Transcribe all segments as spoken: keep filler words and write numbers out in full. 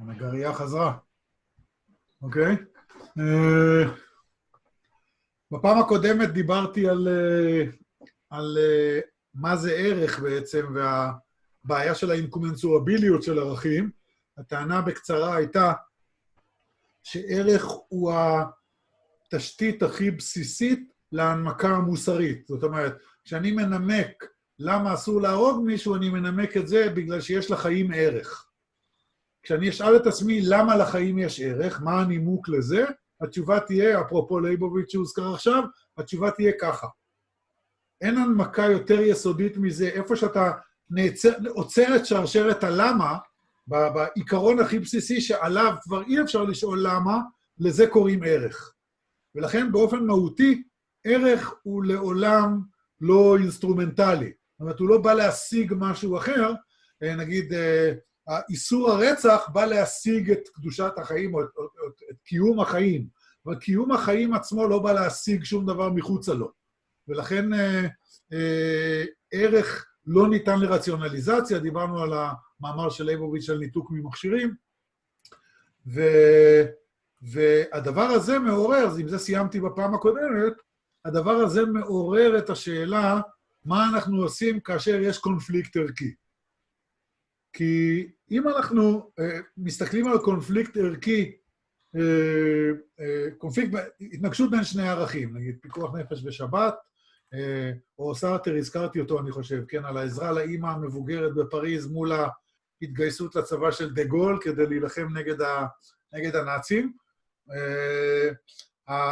הנגרייה חזרה. אוקיי? אה, בפעם הקודמת דיברתי על, אה, על אה, מה זה ערך בעצם, והבעיה של האינקומנסורביליות של ערכים. הטענה בקצרה הייתה שערך הוא התשתית הכי בסיסית להנמקה המוסרית. זאת אומרת, כשאני מנמק למה אסור להרוג מישהו, אני מנמק את זה בגלל שיש לחיים ערך. כשאני אשאל את עצמי למה לחיים יש ערך, מה הנימוק לזה, התשובה תהיה, אפרופו ליבוביץ' שהוזכר עכשיו, התשובה תהיה ככה. אין הנמקה יותר יסודית מזה, איפה שאתה נעצר, עוצר את שרשרת הלמה, בעיקרון הכי בסיסי שעליו כבר אי אפשר לשאול למה, לזה קוראים ערך. ולכן באופן מהותי, ערך הוא לעולם לא אינסטרומנטלי. זאת אומרת, הוא לא בא להשיג משהו אחר, נגיד, האיסור הרצח בא להשיג את קדושת החיים, או את, או, או, את קיום החיים. אבל קיום החיים עצמו לא בא להשיג שום דבר מחוצה לו. ולכן אה, אה, ערך לא ניתן לרציונליזציה, דיברנו על המאמר של ליבוביץ' על ניתוק ממכשירים, ו, והדבר הזה מעורר, אז עם זה סיימתי בפעם הקודמת, הדבר הזה מעורר את השאלה, מה אנחנו עושים כאשר יש קונפליקט ערכי. כי אם אנחנו uh, מסתכלים על קונפליקט ערכי, uh, uh, קונפליקט, התנגשות בין שני ערכים, נגיד פיקוח נפש בשבת, uh, או סארטר, הזכרתי אותו, אני חושב, כן, על העזרה לאמא המבוגרת בפריז מול ההתגייסות לצבא של דה גול, כדי להילחם נגד, ה, נגד הנאצים. Uh, uh,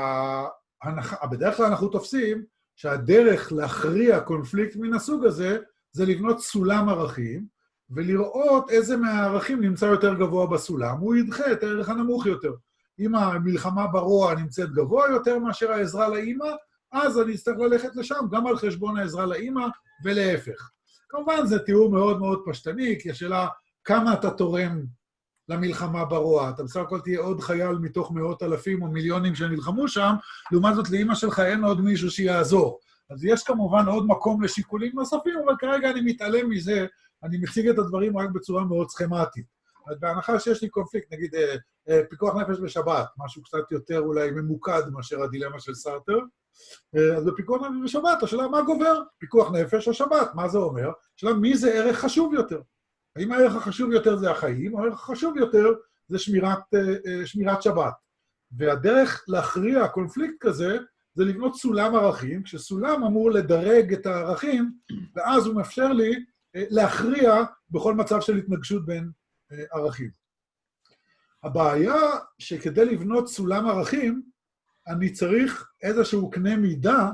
uh, בדרך כלל אנחנו תופסים שהדרך להכריע קונפליקט מן הסוג הזה, זה לבנות סולם ערכים, ולראות איזה מהערכים נמצא יותר גבוה בסולם, הוא ידחה את הערך הנמוך יותר. אם המלחמה ברוע נמצאת גבוה יותר מאשר העזרה לאמא, אז אני אצטרך ללכת לשם, גם על חשבון העזרה לאמא ולהפך. כמובן זה תיאור מאוד מאוד פשטני, כי השאלה כמה אתה תורם למלחמה ברוע. אתה בסך הכל תהיה עוד חייל מתוך מאות אלפים או מיליונים שנלחמו שם, לעומת זאת לאמא שלך אין עוד מישהו שיעזור. אז יש כמובן עוד מקום לשיקולים נוספים, אבל כרגע אני מתעלם מזה, אני מציג את הדברים רק בצורה מאוד סכמטית. בהנחה שיש לי קונפליקט, נגיד פיקוח נפש בשבת, משהו קצת יותר אולי ממוקד מאשר הדילמה של סארטר, אז בפיקוח נפש בשבת, השאלה מה גובר? פיקוח נפש או שבת, מה זה אומר? השאלה מי זה ערך חשוב יותר? האם הערך החשוב יותר זה החיים, או הערך החשוב יותר זה שמירת, שמירת שבת. והדרך להכריע קונפליקט כזה, זה לבנות סולם ערכים, כשסולם אמור לדרג את הערכים, ואז הוא מאפשר לי להכריע בכל מצב של התנגשות בין ערכים. הבעיה שכדי לבנות סולם ערכים, אני צריך איזשהו קנה מידה,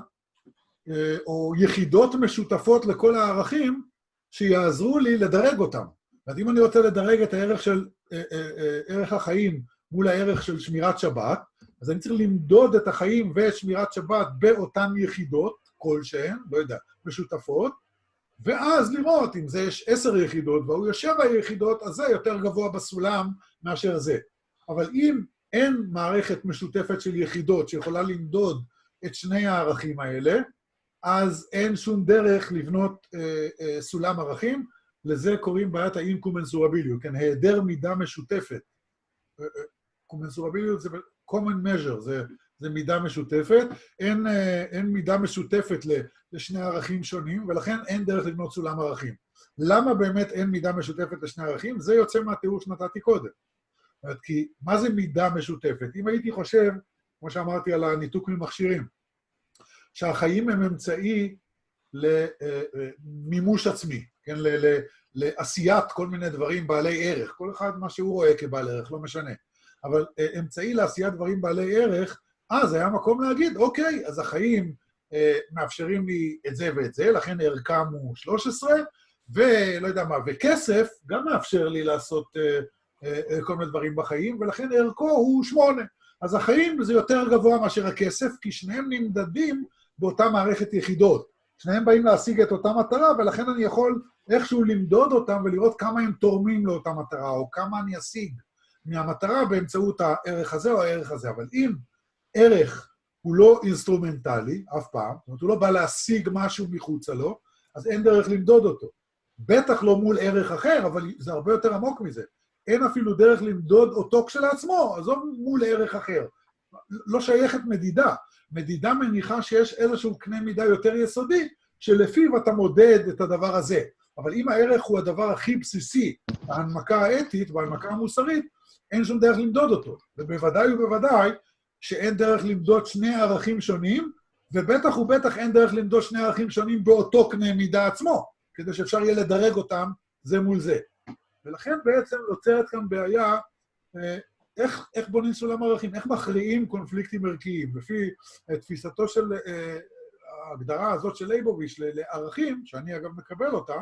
או יחידות משותפות לכל הערכים, שיעזרו לי לדרג אותם. אז אם אני רוצה לדרג את הערך של ערך החיים מול הערך של שמירת שבת, אז אני צריך למדוד את החיים ואת שמירת שבת באותן יחידות, כלשהן, לא יודע, משותפות, ואז לראות אם זה יש עשר יחידות, והוא יש שבע יחידות, אז זה יותר גבוה בסולם מאשר זה. אבל אם אין מערכת משותפת של יחידות שיכולה למדוד את שני הערכים האלה, אז אין שום דרך לבנות אה, אה, סולם ערכים, לזה קוראים בעיית האינקומנסורביליות, כן, היעדר מידה משותפת. קומנסורביליות זה common measure, זה, זה מידה משותפת, אין, אה, אין מידה משותפת לשני ערכים שונים, ולכן אין דרך לבנות סולם ערכים. למה באמת אין מידה משותפת לשני ערכים? זה יוצא מהתיאור שנתתי קודם. כי מה זה מידה משותפת? אם הייתי חושב, כמו שאמרתי על הניתוק ממכשירים, שהחיים הם אמצעי למימוש עצמי, כן? לעשיית כל מיני דברים בעלי ערך, כל אחד מה שהוא רואה כבעל ערך, לא משנה. אבל אמצעי לעשיית דברים בעלי ערך, אז היה מקום להגיד, אוקיי, אז החיים מאפשרים לי את זה ואת זה, לכן ערכם הוא שלוש עשרה, ולא יודע מה, וכסף גם מאפשר לי לעשות כל מיני דברים בחיים, ולכן ערכו הוא שמונה. אז החיים זה יותר גבוה מאשר הכסף, כי שניהם נמדדים באותה מערכת יחידות. שניהם באים להשיג את אותה מטרה, ולכן אני יכול איכשהו למדוד אותם ולראות כמה הם תורמים לאותה מטרה, או כמה אני אשיג מהמטרה באמצעות הערך הזה או הערך הזה. אבל אם ערך הוא לא אינסטרומנטלי, אף פעם, זאת אומרת, הוא לא בא להשיג משהו מחוצה לו, אז אין דרך למדוד אותו. בטח לא מול ערך אחר, אבל זה הרבה יותר עמוק מזה. אין אפילו דרך למדוד אותו כשלעצמו, עזוב מול ערך אחר. לא שייכת מדידה. מדידה מניחה שיש איזשהו קנה מידה יותר יסודי, שלפיו אתה מודד את הדבר הזה. אבל אם הערך הוא הדבר הכי בסיסי, ההנמקה האתית וההנמקה המוסרית, אין שום דרך למדוד אותו. ובוודאי ובוודאי שאין דרך למדוד שני ערכים שונים, ובטח ובטח אין דרך למדוד שני ערכים שונים באותו קנה מידה עצמו, כדי שאפשר יהיה לדרג אותם זה מול זה. ולכן בעצם נוצרת כאן בעיה, איך, איך בונים סולם ערכים, איך מכריעים קונפליקטים ערכיים. לפי תפיסתו של ההגדרה הזאת של לייבוביץ' לערכים, שאני אגב מקבל אותה,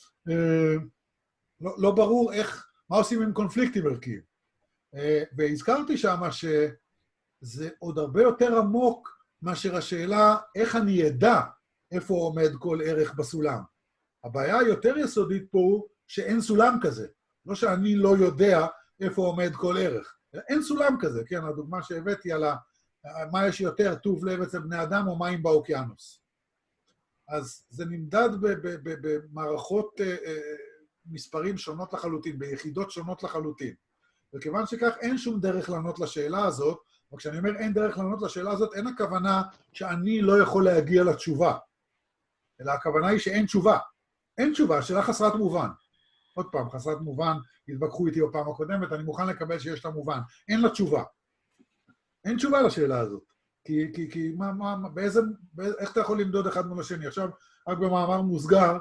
לא, לא ברור איך, מה עושים עם קונפליקטים ערכיים. והזכרתי שמה שזה עוד הרבה יותר עמוק מאשר השאלה איך אני אדע איפה עומד כל ערך בסולם. הבעיה היותר יסודית פה הוא שאין סולם כזה. לא שאני לא יודע איפה עומד כל ערך. אין סולם כזה, כן, הדוגמה שהבאתי על ה... מה יש יותר טוב לב אצל בני אדם או מים באוקיינוס. אז זה נמדד במערכות מספרים שונות לחלוטין, ביחידות שונות לחלוטין. וכיוון שכך אין שום דרך לענות לשאלה הזאת, וכשאני אומר אין דרך לענות לשאלה הזאת, אין הכוונה שאני לא יכול להגיע לתשובה, אלא הכוונה היא שאין תשובה. אין תשובה, שאלה חסרת מובן. עוד פעם, חסרת מובן, התווכחו איתי בפעם הקודמת, אני מוכן לקבל שיש לה מובן. אין לה תשובה. אין תשובה לשאלה הזאת. כי, כי, כי מה, מה, באיזה, באיזה, איך אתה יכול למדוד אחד מול השני? עכשיו, רק במאמר מוסגר,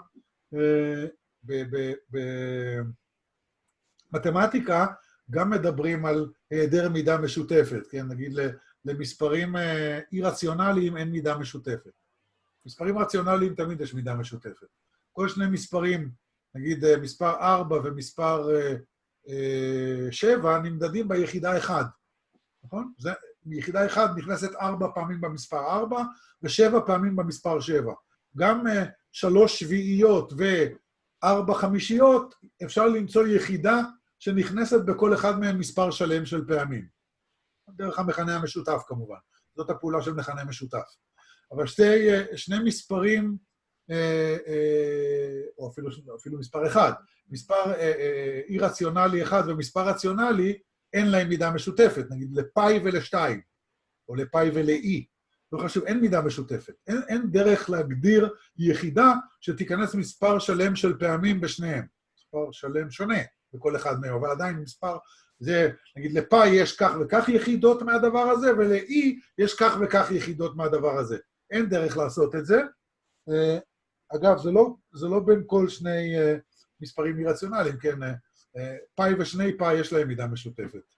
במתמטיקה, גם מדברים על היעדר מידה משותפת, כן? נגיד, למספרים אי-רציונליים אין מידה משותפת. מספרים רציונליים תמיד יש מידה משותפת. כל שני מספרים, נגיד מספר ארבע ומספר שבע, נמדדים ביחידה אחד. נכון? זה, ביחידה אחד נכנסת ארבע פעמים במספר ארבע, ושבע פעמים במספר שבע. גם שלוש שביעיות וארבע חמישיות, אפשר למצוא יחידה שנכנסת בכל אחד מהם מספר שלם של פעמים. דרך המכנה המשותף כמובן. זאת הפעולה של מכנה משותף. אבל שתי, שני מספרים, או אפילו, אפילו מספר אחד, מספר אי רציונלי אחד ומספר רציונלי, אין להם מידה משותפת, נגיד לפאי ולשתיים, או לפאי ולאי. לא חשוב, אין מידה משותפת. אין, אין דרך להגדיר יחידה שתיכנס מספר שלם של פעמים בשניהם. מספר שלם שונה בכל אחד מהם, אבל עדיין מספר, זה, נגיד לפאי יש כך וכך יחידות מהדבר הזה, ולאי יש כך וכך יחידות מהדבר הזה. אין דרך לעשות את זה. אגב, זה לא, זה לא בין כל שני מספרים אי-רציונליים, כן? פאי ושני פאי יש להם מידה משותפת.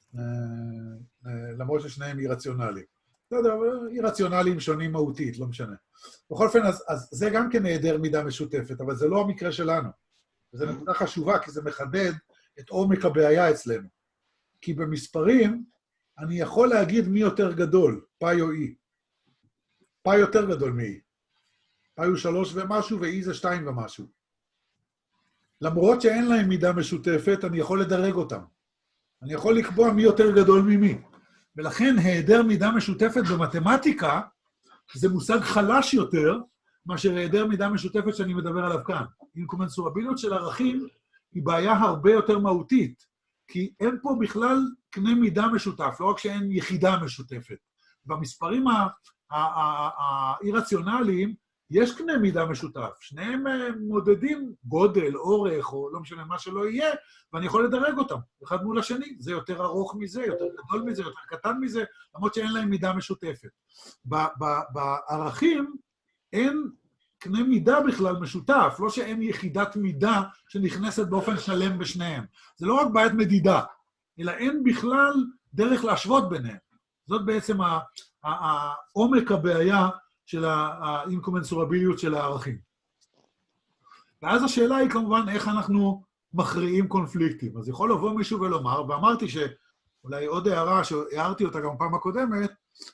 למרות ששניהם אי-רציונליים. לא יודע, אבל אי-רציונליים שונים מהותית, לא משנה. בכל אופן, אז, אז זה גם כן היעדר מידה משותפת, אבל זה לא המקרה שלנו. וזו נקודה חשובה, כי זה מחדד את עומק הבעיה אצלנו. כי במספרים, אני יכול להגיד מי יותר גדול, פאי או אי. פאי יותר גדול מאי. פאי הוא שלוש ומשהו, ואי זה שתיים ומשהו. למרות שאין להם מידה משותפת, אני יכול לדרג אותם. אני יכול לקבוע מי יותר גדול ממי. ולכן היעדר מידה משותפת במתמטיקה, זה מושג חלש יותר, מאשר היעדר מידה משותפת שאני מדבר עליו כאן. אינקומנסורביליות של ערכים היא בעיה הרבה יותר מהותית, כי אין פה בכלל קנה מידה משותף, לא רק שאין יחידה משותפת. במספרים האי-רציונליים, יש קנה מידה משותף. שניהם מודדים גודל, אורך, או לא משנה מה שלא יהיה, ואני יכול לדרג אותם, אחד מול השני. זה יותר ארוך מזה, יותר גדול מזה, יותר קטן מזה, למרות שאין להם מידה משותפת. בערכים אין קנה מידה בכלל משותף, לא שאין יחידת מידה שנכנסת באופן שלם בשניהם. זה לא רק בעיית מדידה, אלא אין בכלל דרך להשוות ביניהם. זאת בעצם העומק הבעיה של האינקומנסורביליות של הערכים. ואז השאלה היא כמובן איך אנחנו מכריעים קונפליקטים. אז יכול לבוא מישהו ולומר, ואמרתי שאולי עוד הערה שהערתי אותה גם פעם הקודמת,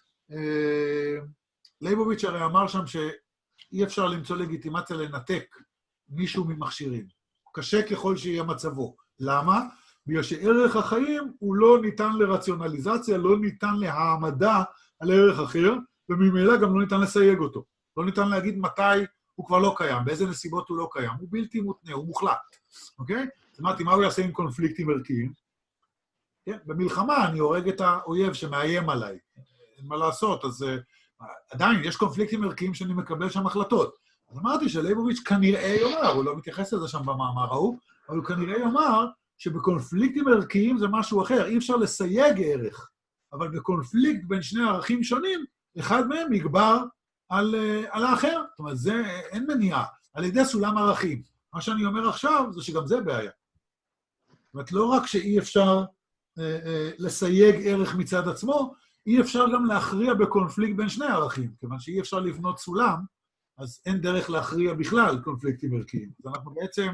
לייבוביץ' הרי אמר שם שאי אפשר למצוא לגיטימציה לנתק מישהו ממכשירים. קשה ככל שיהיה מצבו. למה? בגלל שערך החיים הוא לא ניתן לרציונליזציה, לא ניתן להעמדה על ערך אחר, וממילא גם לא ניתן לסייג אותו. לא ניתן להגיד מתי הוא כבר לא קיים, באיזה נסיבות הוא לא קיים. הוא בלתי מותנה, הוא מוחלט. אוקיי? אז אמרתי, מה הוא יעשה עם קונפליקטים ערכיים? כן, במלחמה אני הורג את האויב שמאיים עליי. אין מה לעשות, אז uh, עדיין יש קונפליקטים ערכיים שאני מקבל שם החלטות. אז אמרתי שלייבוביץ' כנראה יאמר, הוא לא מתייחס לזה שם במאמר ההוא, אבל הוא כנראה יאמר שבקונפליקטים ערכיים זה משהו אחר, אי אפשר לסייג ערך, אבל בקונפליקט בין שני ערכים שונים, אחד מהם יגבר על, uh, על האחר. זאת אומרת, זה אין מניעה, על ידי סולם ערכים. מה שאני אומר עכשיו זה שגם זה בעיה. זאת אומרת, לא רק שאי אפשר uh, uh, לסייג ערך מצד עצמו, אי אפשר גם להכריע בקונפליקט בין שני ערכים, כיוון שאי אפשר לבנות סולם, אז אין דרך להכריע בכלל קונפליקטים ערכיים. אז אנחנו בעצם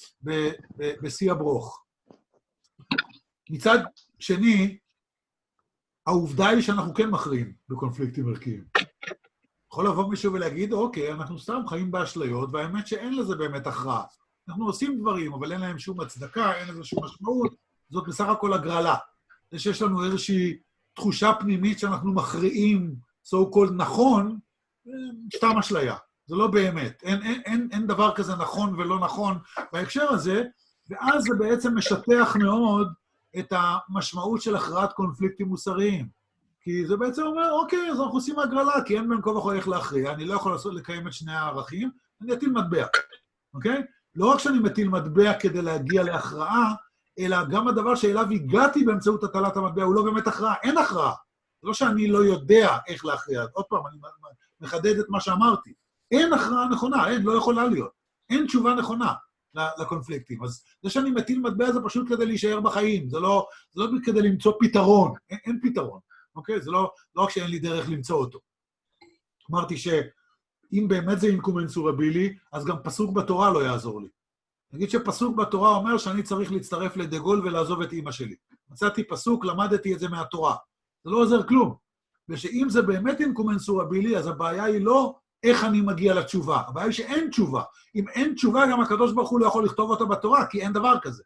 בשיא הברוך. מצד שני, העובדה היא שאנחנו כן מכריעים בקונפליקטים ערכיים. יכול לבוא מישהו ולהגיד, אוקיי, אנחנו סתם חיים באשליות, והאמת שאין לזה באמת הכרעה. אנחנו עושים דברים, אבל אין להם שום הצדקה, אין לזה שום משמעות, זאת בסך הכל הגרלה. זה שיש לנו איזושהי תחושה פנימית שאנחנו מכריעים, so called נכון, סתם אשליה. זה לא באמת. אין, אין, אין, אין דבר כזה נכון ולא נכון בהקשר הזה, ואז זה בעצם משטח מאוד את המשמעות של הכרעת קונפליקטים מוסריים. כי זה בעצם אומר, אוקיי, אז אנחנו עושים הגרלה, כי אין בין כה וכה איך להכריע, אני לא יכול לעשות, לקיים את שני הערכים, אני אטיל מטבע, אוקיי? לא רק שאני מטיל מטבע כדי להגיע להכרעה, אלא גם הדבר שאליו הגעתי באמצעות הטלת המטבע, הוא לא באמת הכרעה, אין הכרעה. זה לא שאני לא יודע איך להכריע. עוד פעם, אני מחדד את מה שאמרתי. אין הכרעה נכונה, אין, לא יכולה להיות. אין תשובה נכונה לקונפליקטים. אז זה שאני מטיל מטבע זה פשוט כדי להישאר בחיים, זה לא, זה לא כדי למצוא פתרון, אין, אין פתרון, אוקיי? זה לא, לא רק שאין לי דרך למצוא אותו. אמרתי שאם באמת זה אינקומנסורבילי, אז גם פסוק בתורה לא יעזור לי. נגיד שפסוק בתורה אומר שאני צריך להצטרף לדגול ולעזוב את אמא שלי. מצאתי פסוק, למדתי את זה מהתורה. זה לא עוזר כלום. ושאם זה באמת אינקומנסורבילי, אז הבעיה היא לא איך אני מגיע לתשובה. הבעיה היא שאין תשובה. אם אין תשובה, גם הקדוש ברוך הוא לא יכול לכתוב אותה בתורה, כי אין דבר כזה.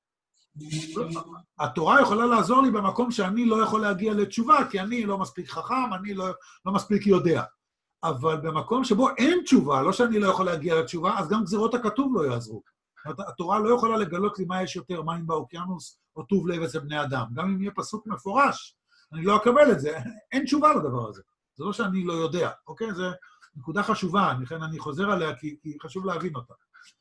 התורה יכולה לעזור לי במקום שאני לא יכול להגיע לתשובה, כי אני לא מספיק חכם, אני לא, לא מספיק יודע. אבל במקום שבו אין תשובה, לא שאני לא יכול להגיע לתשובה, אז גם גזירות הכתוב לא יעזרו. התורה לא יכולה לגלות לי מה יש יותר, מים באוקיינוס או טוב לב אצל בני אדם. גם אם יהיה פסוק מפורש, אני לא אקבל את זה. אין תשובה לדבר הזה. זה לא שאני לא יודע, אוקיי? זו נקודה חשובה, לכן אני חוזר עליה כי, כי חשוב להבין אותה.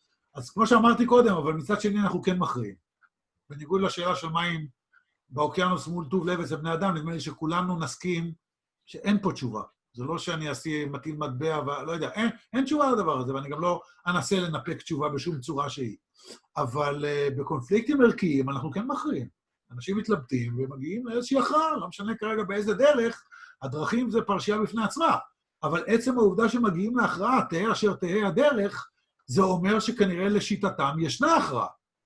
אז כמו שאמרתי קודם, אבל מצד שני אנחנו כן מכריעים. בניגוד לשאלה של מים באוקיינוס מול טוב לב אצל בני אדם, נדמה לי שכולנו נסכים שאין פה תשובה. זה לא שאני אעשה מטיל מטבע, ולא יודע, אין, אין תשובה לדבר הזה, ואני גם לא אנסה לנפק תשובה בשום צורה שהיא. אבל uh, בקונפליקטים ערכיים אנחנו כן מכריעים. אנשים מתלבטים ומגיעים לאיזושהי הכרעה, לא משנה כרגע באיזה דרך, הדרכים זה פרשייה בפני עצמה. אבל עצם העובדה שמגיעים להכרעה, תהא אשר תהא הדרך, זה אומר שכנראה לשיטתם ישנה הכרעה.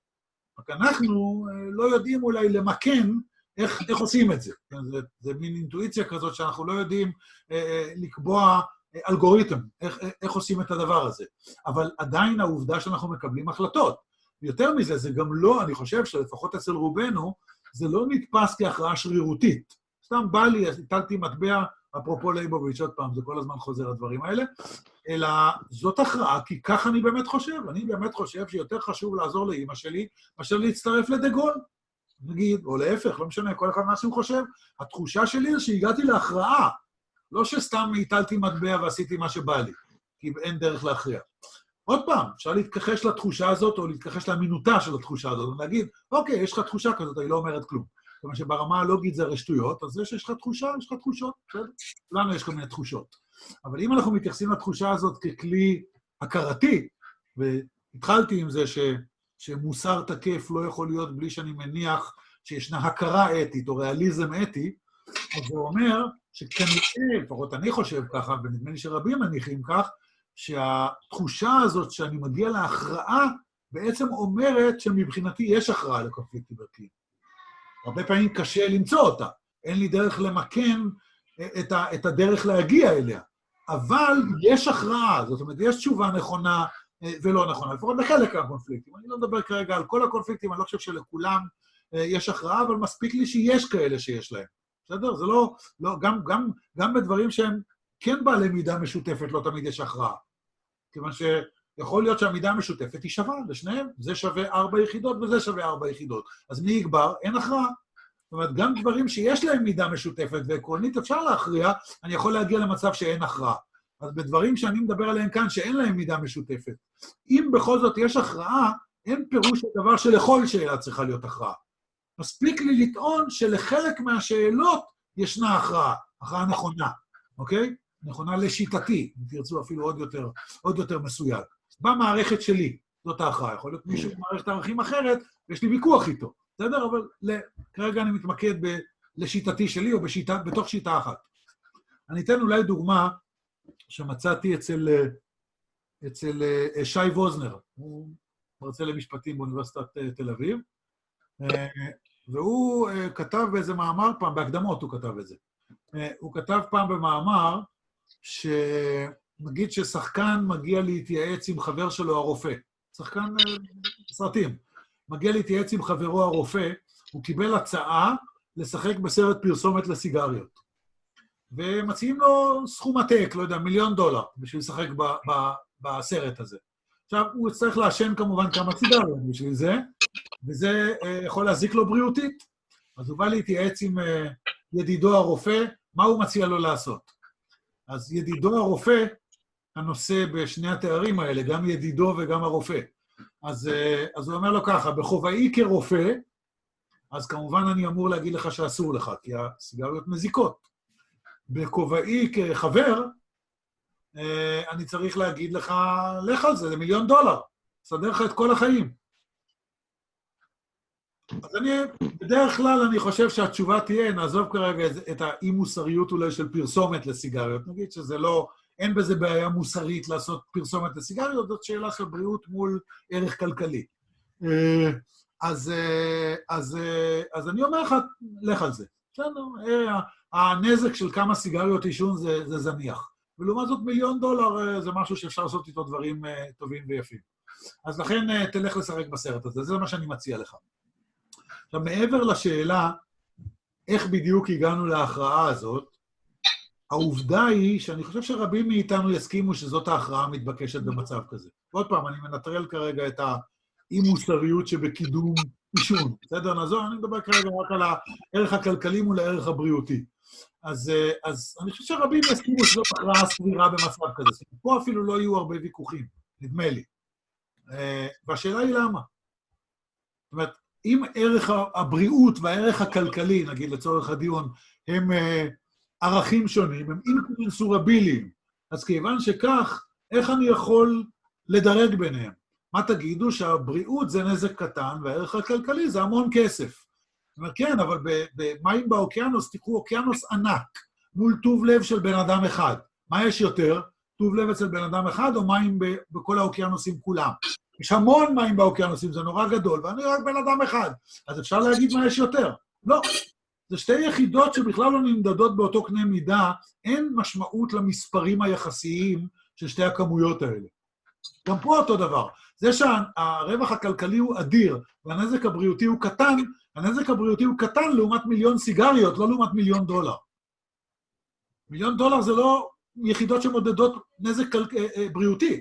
רק אנחנו uh, לא יודעים אולי למקן, איך, איך עושים את זה? זה, זה מין אינטואיציה כזאת שאנחנו לא יודעים אה, לקבוע אה, אלגוריתם, איך, איך עושים את הדבר הזה. אבל עדיין העובדה שאנחנו מקבלים החלטות. יותר מזה, זה גם לא, אני חושב שלפחות אצל רובנו, זה לא נתפס כהכרעה שרירותית. סתם בא לי, הטלתי מטבע, אפרופו לייבוביץ', עוד פעם, זה כל הזמן חוזר הדברים האלה, אלא זאת הכרעה, כי כך אני באמת חושב. אני באמת חושב שיותר חשוב לעזור לאמא שלי, מאשר להצטרף לדגול. נגיד, או להפך, לא משנה, כל אחד מה שהוא חושב, התחושה שלי זה שהגעתי להכרעה, לא שסתם הטלתי מטבע ועשיתי מה שבא לי, כי אין דרך להכריע. עוד פעם, אפשר להתכחש לתחושה הזאת, או להתכחש לאמינותה של התחושה הזאת, ולהגיד, אוקיי, יש לך תחושה כזאת, היא לא אומרת כלום. זאת אומרת שברמה הלוגית זה רשטויות, אז זה שיש לך תחושה, יש לך תחושות, בסדר? לנו יש כל מיני תחושות. אבל אם אנחנו מתייחסים לתחושה הזאת ככלי הכרתי, והתחלתי עם זה ש... שמוסר תקף לא יכול להיות בלי שאני מניח שישנה הכרה אתית או ריאליזם אתי, אז זה אומר שכנראה, לפחות אני חושב ככה, ונדמה לי שרבים מניחים כך, שהתחושה הזאת שאני מגיע להכרעה, בעצם אומרת שמבחינתי יש הכרעה לקונפליקטים ערכיים. הרבה פעמים קשה למצוא אותה, אין לי דרך למקן את, ה, את הדרך להגיע אליה, אבל יש הכרעה, זאת אומרת, יש תשובה נכונה, ולא נכונה, לפחות לחלק מהקונפליקטים. אני לא מדבר כרגע על כל הקונפליקטים, אני לא חושב שלכולם יש הכרעה, אבל מספיק לי שיש כאלה שיש להם. בסדר? זה לא, לא, גם, גם, גם בדברים שהם כן בעלי מידה משותפת, לא תמיד יש הכרעה. כיוון יכול להיות שהמידה המשותפת היא שווה לשניהם, זה שווה ארבע יחידות וזה שווה ארבע יחידות. אז מי יגבר? אין הכרעה. זאת אומרת, גם דברים שיש להם מידה משותפת ועקרונית אפשר להכריע, אני יכול להגיע למצב שאין הכרעה. אז בדברים שאני מדבר עליהם כאן, שאין להם מידה משותפת, אם בכל זאת יש הכרעה, אין פירוש הדבר שלכל שאלה צריכה להיות הכרעה. מספיק לי לטעון שלחלק מהשאלות ישנה הכרעה, הכרעה נכונה, אוקיי? נכונה לשיטתי, אם תרצו אפילו עוד יותר, עוד יותר מסויג. במערכת שלי, זאת ההכרעה. יכול להיות מישהו במערכת ערכים אחרת, ויש לי ויכוח איתו. בסדר? אבל כרגע אני מתמקד ב, לשיטתי שלי, או בשיטה, בתוך שיטה אחת. אני אתן אולי דוגמה שמצאתי אצל, אצל שי ווזנר, הוא מרצה למשפטים באוניברסיטת תל אביב, והוא כתב באיזה מאמר פעם, בהקדמות הוא כתב את זה. הוא כתב פעם במאמר, שנגיד ששחקן מגיע להתייעץ עם חבר שלו הרופא, שחקן סרטים, מגיע להתייעץ עם חברו הרופא, הוא קיבל הצעה לשחק בסרט פרסומת לסיגריות. ומציעים לו סכום עתק, לא יודע, מיליון דולר, בשביל לשחק ב- ב- בסרט הזה. עכשיו, הוא צריך לעשן כמובן כמה סיגריות בשביל זה, וזה uh, יכול להזיק לו בריאותית. אז הוא בא להתייעץ עם uh, ידידו הרופא, מה הוא מציע לו לעשות? אז ידידו הרופא, הנושא בשני התארים האלה, גם ידידו וגם הרופא. אז, uh, אז הוא אומר לו ככה, בחובעי כרופא, אז כמובן אני אמור להגיד לך שאסור לך, כי הסיגריות מזיקות. בכובעי כחבר, אני צריך להגיד לך, לך על זה, זה מיליון דולר, סדר לך את כל החיים. אז אני, בדרך כלל אני חושב שהתשובה תהיה, נעזוב כרגע את האי-מוסריות אולי של פרסומת לסיגריות, נגיד שזה לא, אין בזה בעיה מוסרית לעשות פרסומת לסיגריות, זאת שאלה של בריאות מול ערך כלכלי. אז, אז, אז אני אומר לך, לך על זה. בסדר, הנזק של כמה סיגריות עישון זה, זה זניח. ולעומת זאת מיליון דולר זה משהו שאפשר לעשות איתו דברים טובים ויפים. אז לכן תלך לשחק בסרט הזה, זה מה שאני מציע לך. עכשיו, מעבר לשאלה איך בדיוק הגענו להכרעה הזאת, העובדה היא שאני חושב שרבים מאיתנו יסכימו שזאת ההכרעה המתבקשת במצב כזה. עוד פעם, אני מנטרל כרגע את האי-מוסריות שבקידום עישון. בסדר, נעזור, אני מדבר כרגע רק על הערך הכלכלי מול הערך הבריאותי. אז, אז אני חושב שרבים יסכימו שזאת הכרעה סבירה במצב כזה. פה אפילו לא יהיו הרבה ויכוחים, נדמה לי. והשאלה היא למה. זאת אומרת, אם ערך הבריאות והערך הכלכלי, נגיד לצורך הדיון, הם ערכים שונים, הם אינקומנסורביליים, אז כיוון שכך, איך אני יכול לדרג ביניהם? מה תגידו? שהבריאות זה נזק קטן, והערך הכלכלי זה המון כסף. זאת אומרת, כן, אבל במים באוקיינוס, תקחו אוקיינוס ענק, מול טוב לב של בן אדם אחד. מה יש יותר? טוב לב אצל בן אדם אחד, או מים בכל האוקיינוסים כולם? יש המון מים באוקיינוסים, זה נורא גדול, ואני רק בן אדם אחד. אז אפשר להגיד מה יש יותר. לא. זה שתי יחידות שבכלל לא נמדדות באותו קנה מידה, אין משמעות למספרים היחסיים של שתי הכמויות האלה. גם פה אותו דבר. זה שהרווח הכלכלי הוא אדיר, והנזק הבריאותי הוא קטן, הנזק הבריאותי הוא קטן לעומת מיליון סיגריות, לא לעומת מיליון דולר. מיליון דולר זה לא יחידות שמודדות נזק בריאותי.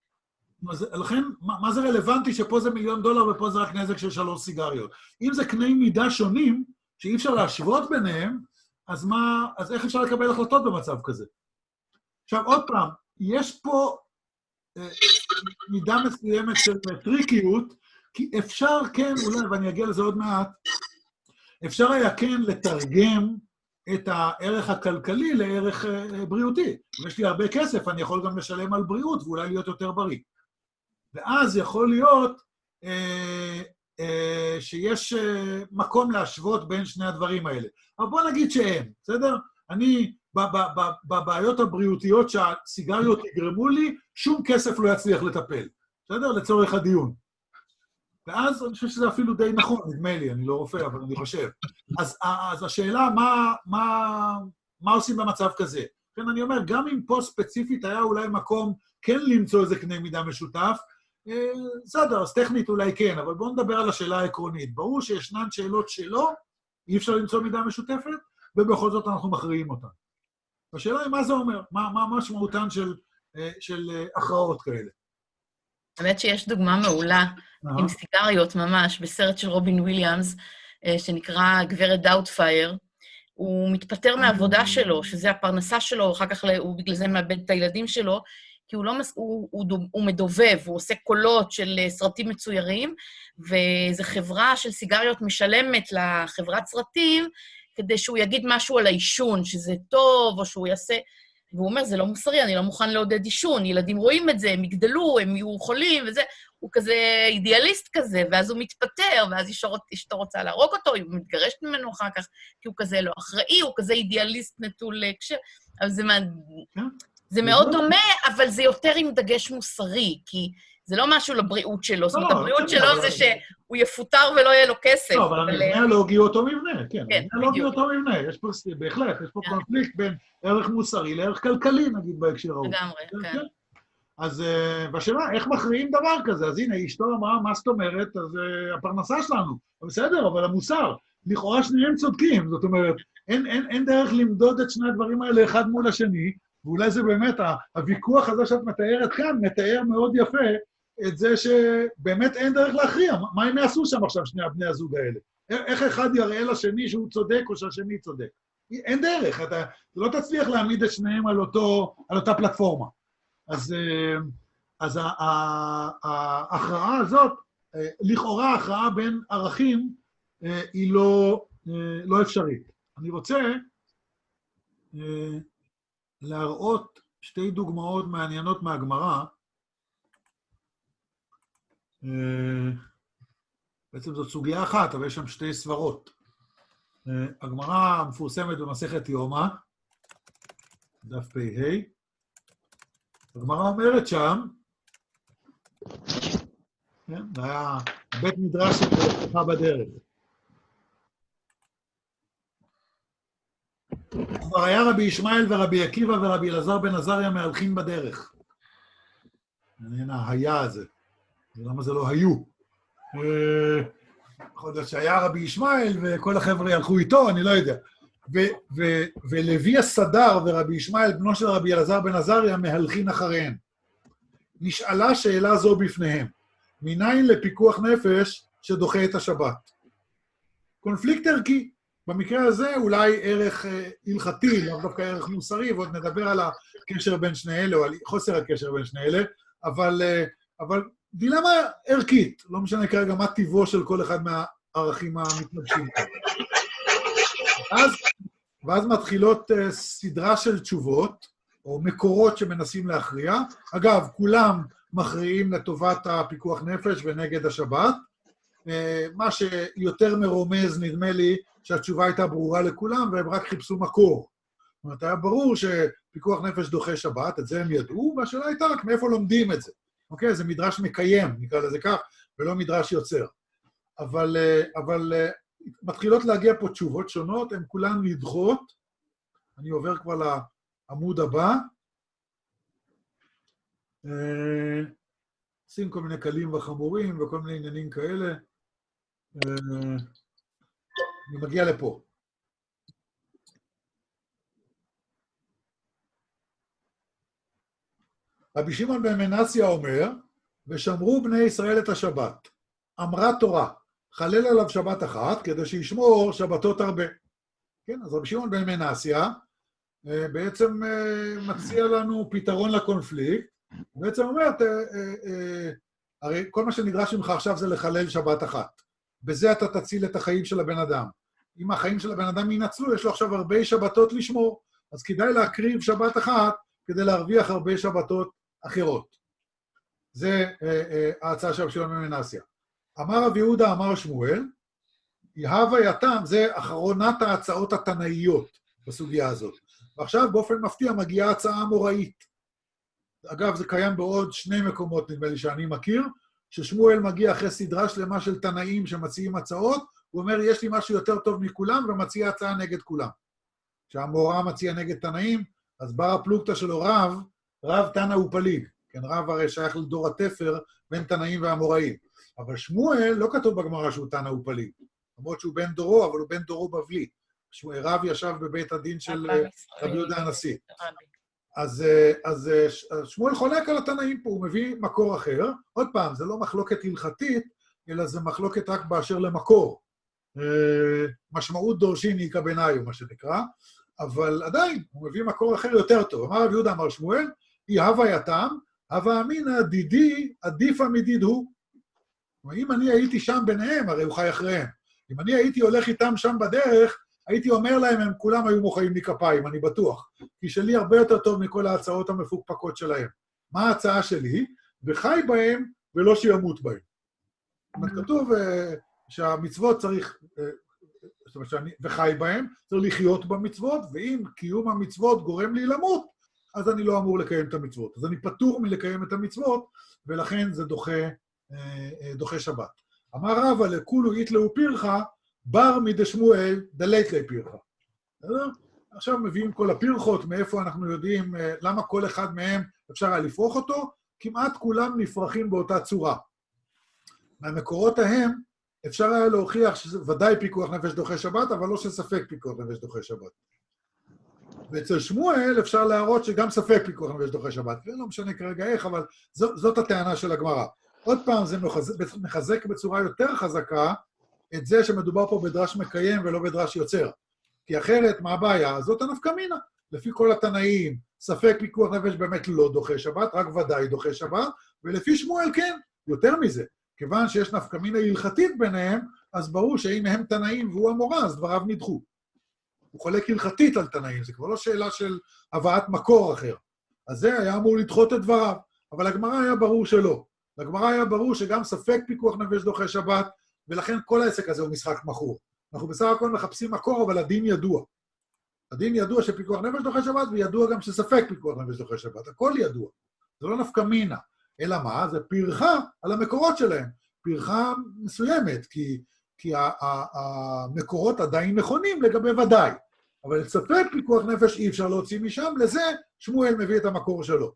לכן, מה זה רלוונטי שפה זה מיליון דולר ופה זה רק נזק של שלוש סיגריות? אם זה קני מידה שונים, שאי אפשר להשוות ביניהם, אז מה, אז איך אפשר לקבל החלטות במצב כזה? עכשיו, עוד פעם, יש פה אה, מידה מסוימת של טריקיות, כי אפשר כן, אולי, ואני אגיע לזה עוד מעט, אפשר היה כן לתרגם את הערך הכלכלי לערך אה, בריאותי. אם יש לי הרבה כסף, אני יכול גם לשלם על בריאות, ואולי להיות יותר בריא. ואז יכול להיות אה, אה, שיש אה, מקום להשוות בין שני הדברים האלה. אבל בוא נגיד שאין, בסדר? אני, בבעיות הבריאותיות שהסיגריות יגרמו לי, שום כסף לא יצליח לטפל. בסדר? לצורך הדיון. ואז אני חושב שזה אפילו די נכון, נדמה לי, אני לא רופא, אבל אני חושב. אז, אז השאלה, מה, מה, מה עושים במצב כזה? כן, אני אומר, גם אם פה ספציפית היה אולי מקום כן למצוא איזה קנה מידה משותף, בסדר, אז טכנית אולי כן, אבל בואו נדבר על השאלה העקרונית. ברור שישנן שאלות שלא, אי אפשר למצוא מידה משותפת, ובכל זאת אנחנו מכריעים אותן. השאלה היא מה זה אומר, מה, מה משמעותן של, של הכרעות כאלה. האמת שיש דוגמה מעולה עם סיגריות ממש, בסרט של רובין וויליאמס, שנקרא גברת דאוטפייר. הוא מתפטר מהעבודה שלו, שזה הפרנסה שלו, אחר כך הוא בגלל זה מאבד את הילדים שלו, כי הוא, לא, הוא, הוא, הוא מדובב, הוא עושה קולות של סרטים מצוירים, וזו חברה של סיגריות משלמת לחברת סרטים, כדי שהוא יגיד משהו על העישון, שזה טוב, או שהוא יעשה... והוא אומר, זה לא מוסרי, אני לא מוכן לעודד עישון, ילדים רואים את זה, הם יגדלו, הם יהיו חולים, וזה... הוא כזה אידיאליסט כזה, ואז הוא מתפטר, ואז אשתו רוצה להרוג אותו, היא מתגרשת ממנו אחר כך, כי הוא כזה לא אחראי, הוא כזה אידיאליסט נטול קשר. אבל זה, זה מאוד דומה, אבל זה יותר עם דגש מוסרי, כי זה לא משהו לבריאות שלו, זאת אומרת, הבריאות שלו זה שהוא יפוטר ולא יהיה לו כסף. לא, אבל המבנה הלוגי הוא אותו מבנה, כן. המבנה הלוגי הוא אותו מבנה, יש פה, בהחלט, יש פה קונפליקט בין ערך מוסרי לערך כלכלי, נגיד, בהקשר ההוא. לגמרי, כן. אז בשאלה, איך מכריעים דבר כזה? אז הנה, אשתו אמרה, מה זאת אומרת? אז הפרנסה שלנו, בסדר, אבל המוסר, לכאורה שניהם צודקים, זאת אומרת, אין, אין, אין דרך למדוד את שני הדברים האלה אחד מול השני, ואולי זה באמת, הוויכוח הזה שאת מתארת כאן, מתאר מאוד יפה את זה שבאמת אין דרך להכריע. מה הם יעשו שם עכשיו, שני הבני הזוג האלה? איך אחד יראה לשני שהוא צודק או שהשני צודק? אין דרך, אתה לא תצליח להעמיד את שניהם על, אותו, על אותה פלטפורמה. אז, אז ההכרעה הזאת, לכאורה ההכרעה בין ערכים, היא לא, לא אפשרית. אני רוצה להראות שתי דוגמאות מעניינות מהגמרא. בעצם זאת סוגיה אחת, אבל יש שם שתי סברות. הגמרא המפורסמת במסכת יומא, דף פ"ה, הגמרא אומרת שם, כן, זה היה בית מדרש שפתחה בדרך. כבר היה רבי ישמעאל ורבי עקיבא ורבי אלעזר בן עזריה מהלכים בדרך. מעניין היה הזה. למה זה לא היו? יכול להיות שהיה רבי ישמעאל וכל החבר'ה הלכו איתו, אני לא יודע. ולוי הסדר ורבי ישמעאל, בנו של רבי אלעזר בן עזריה, מהלכים אחריהם. נשאלה שאלה זו בפניהם. מניין לפיקוח נפש שדוחה את השבת? קונפליקט ערכי. במקרה הזה אולי ערך הלכתי, לא דווקא ערך מוסרי, ועוד נדבר על הקשר בין שני אלה, או על חוסר הקשר בין שני אלה, אבל, אבל דילמה ערכית, לא משנה כרגע מה טיבו של כל אחד מהערכים המתנגשים. ואז, ואז מתחילות סדרה של תשובות, או מקורות שמנסים להכריע. אגב, כולם מכריעים לטובת הפיקוח נפש ונגד השבת. מה שיותר מרומז, נדמה לי, שהתשובה הייתה ברורה לכולם, והם רק חיפשו מקור. זאת אומרת, היה ברור שפיקוח נפש דוחה שבת, את זה הם ידעו, והשאלה הייתה רק מאיפה לומדים את זה. אוקיי? זה מדרש מקיים, נקרא לזה כך, ולא מדרש יוצר. אבל, אבל מתחילות להגיע פה תשובות שונות, הן כולן נדחות. אני עובר כבר לעמוד הבא. עושים כל מיני קלים וחמורים וכל מיני עניינים כאלה. אני מגיע לפה. רבי שמעון בן מנסיה אומר, ושמרו בני ישראל את השבת. אמרה תורה, חלל עליו שבת אחת, כדי שישמור שבתות הרבה. כן, אז רבי שמעון בן מנסיה בעצם מציע לנו פתרון לקונפליקט, הוא בעצם אומר, הרי כל מה שנדרש ממך עכשיו זה לחלל שבת אחת. בזה אתה תציל את החיים של הבן אדם. אם החיים של הבן אדם ינצלו, יש לו עכשיו הרבה שבתות לשמור, אז כדאי להקריב שבת אחת כדי להרוויח הרבה שבתות אחרות. זה אה, אה, ההצעה של רבי שמעון בן מנסיה. אמר רבי יהודה, אמר שמואל, יהווה יתם, זה אחרונת ההצעות התנאיות בסוגיה הזאת. ועכשיו באופן מפתיע מגיעה הצעה אמוראית. אגב, זה קיים בעוד שני מקומות, נדמה לי שאני מכיר, ששמואל מגיע אחרי סדרה שלמה של תנאים שמציעים הצעות, הוא אומר, יש לי משהו יותר טוב מכולם, ומציע הצעה נגד כולם. כשהמורה מציע נגד תנאים, אז בר הפלוגתא שלו רב, רב תנא ופליג. כן, רב הרי שייך לדור התפר בין תנאים והמוראים. אבל שמואל לא כתוב בגמרא שהוא תנא ופליג. למרות שהוא בן דורו, אבל הוא בן דורו בבלי. רב ישב בבית הדין של רבי יהודה הנשיא. אז, אז שמואל חולק על התנאים פה, הוא מביא מקור אחר. עוד פעם, זה לא מחלוקת הלכתית, אלא זה מחלוקת רק באשר למקור. משמעות דורשין היא כביניים, מה שנקרא, אבל עדיין, הוא מביא מקור אחר יותר טוב. אמר רב יהודה אמר שמואל, היא הווה יתם, הווה אמינא דידי עדיפה מדיד הוא. אם אני הייתי שם ביניהם, הרי הוא חי אחריהם. אם אני הייתי הולך איתם שם בדרך, הייתי אומר להם, הם כולם היו מוחאים לי כפיים, אני בטוח. כי שלי הרבה יותר טוב מכל ההצעות המפוקפקות שלהם. מה ההצעה שלי? וחי בהם ולא שימות בהם. זאת אומרת, כתוב שהמצוות צריך, זאת אומרת, שאני, וחי בהם, צריך לחיות במצוות, ואם קיום המצוות גורם לי למות, אז אני לא אמור לקיים את המצוות. אז אני פטור מלקיים את המצוות, ולכן זה דוחה, דוחה שבת. אמר רבא לכולו יתלאו פירחה, בר מדשמואל דלית לי פירחה. עכשיו מביאים כל הפירחות, מאיפה אנחנו יודעים למה כל אחד מהם אפשר היה לפרוח אותו, כמעט כולם נפרחים באותה צורה. מהמקורות ההם אפשר היה להוכיח שזה ודאי פיקוח נפש דוחה שבת, אבל לא שספק פיקוח נפש דוחה שבת. ואצל שמואל אפשר להראות שגם ספק פיקוח נפש דוחה שבת. זה לא משנה כרגע איך, אבל זו, זאת הטענה של הגמרא. עוד פעם, זה מחזק, מחזק בצורה יותר חזקה את זה שמדובר פה בדרש מקיים ולא בדרש יוצר. כי אחרת, מה הבעיה? זאת הנפקא מינה. לפי כל התנאים, ספק פיקוח נפש באמת לא דוחה שבת, רק ודאי דוחה שבת, ולפי שמואל כן, יותר מזה. כיוון שיש נפקא מינה הלכתית ביניהם, אז ברור שאם הם תנאים והוא המורה, אז דבריו נדחו. הוא חולק הלכתית על תנאים, זה כבר לא שאלה של הבאת מקור אחר. אז זה היה אמור לדחות את דבריו, אבל הגמרא היה ברור שלא. לגמרא היה ברור שגם ספק פיקוח נפש דוחה שבת, ולכן כל העסק הזה הוא משחק מכור. אנחנו בסך הכל מחפשים מקור, אבל הדין ידוע. הדין ידוע שפיקוח נפש דוחה שבת, וידוע גם שספק פיקוח נפש דוחה שבת. הכל ידוע. זה לא נפקא מינה. אלא מה? זה פרחה על המקורות שלהם. פרחה מסוימת, כי, כי המקורות עדיין נכונים לגבי ודאי. אבל ספק פיקוח נפש אי אפשר להוציא משם, לזה שמואל מביא את המקור שלו.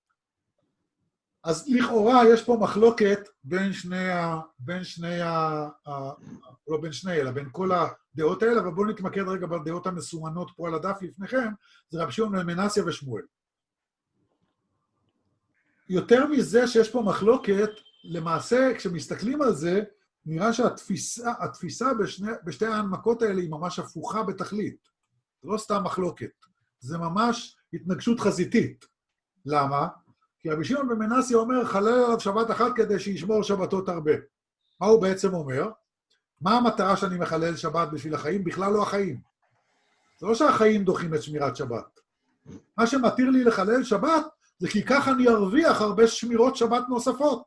אז לכאורה יש פה מחלוקת בין שני ה... בין שני ה... ה... לא בין שני, אלא בין כל הדעות האלה, אבל בואו נתמקד רגע בדעות המסומנות פה על הדף לפניכם, זה רבי שמעון בן מנסיה ושמואל. יותר מזה שיש פה מחלוקת, למעשה, כשמסתכלים על זה, נראה שהתפיסה, התפיסה בשני, בשתי ההנמקות האלה היא ממש הפוכה בתכלית. זה לא סתם מחלוקת, זה ממש התנגשות חזיתית. למה? כי רבי שמעון בן מנסיה אומר, חלל עליו שבת אחת כדי שישמור שבתות הרבה. מה הוא בעצם אומר? מה המטרה שאני מחלל שבת בשביל החיים? בכלל לא החיים. זה לא שהחיים דוחים את שמירת שבת. מה שמתיר לי לחלל שבת, זה כי ככה אני ארוויח הרבה שמירות שבת נוספות.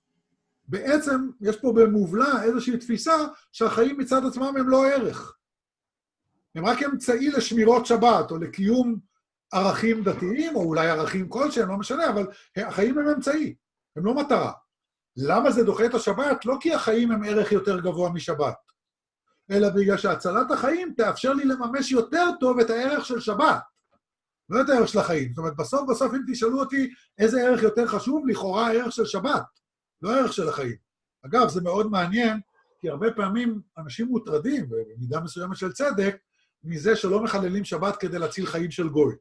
בעצם יש פה במובלע איזושהי תפיסה שהחיים מצד עצמם הם לא ערך. הם רק אמצעי לשמירות שבת או לקיום ערכים דתיים, או אולי ערכים כלשהם, לא משנה, אבל החיים הם אמצעי, הם לא מטרה. למה זה דוחה את השבת? לא כי החיים הם ערך יותר גבוה משבת, אלא בגלל שהצלת החיים תאפשר לי לממש יותר טוב את הערך של שבת. לא את הערך של החיים. זאת אומרת, בסוף בסוף אם תשאלו אותי איזה ערך יותר חשוב, לכאורה הערך של שבת, לא הערך של החיים. אגב, זה מאוד מעניין, כי הרבה פעמים אנשים מוטרדים, במידה מסוימת של צדק, מזה שלא מחללים שבת כדי להציל חיים של גוי.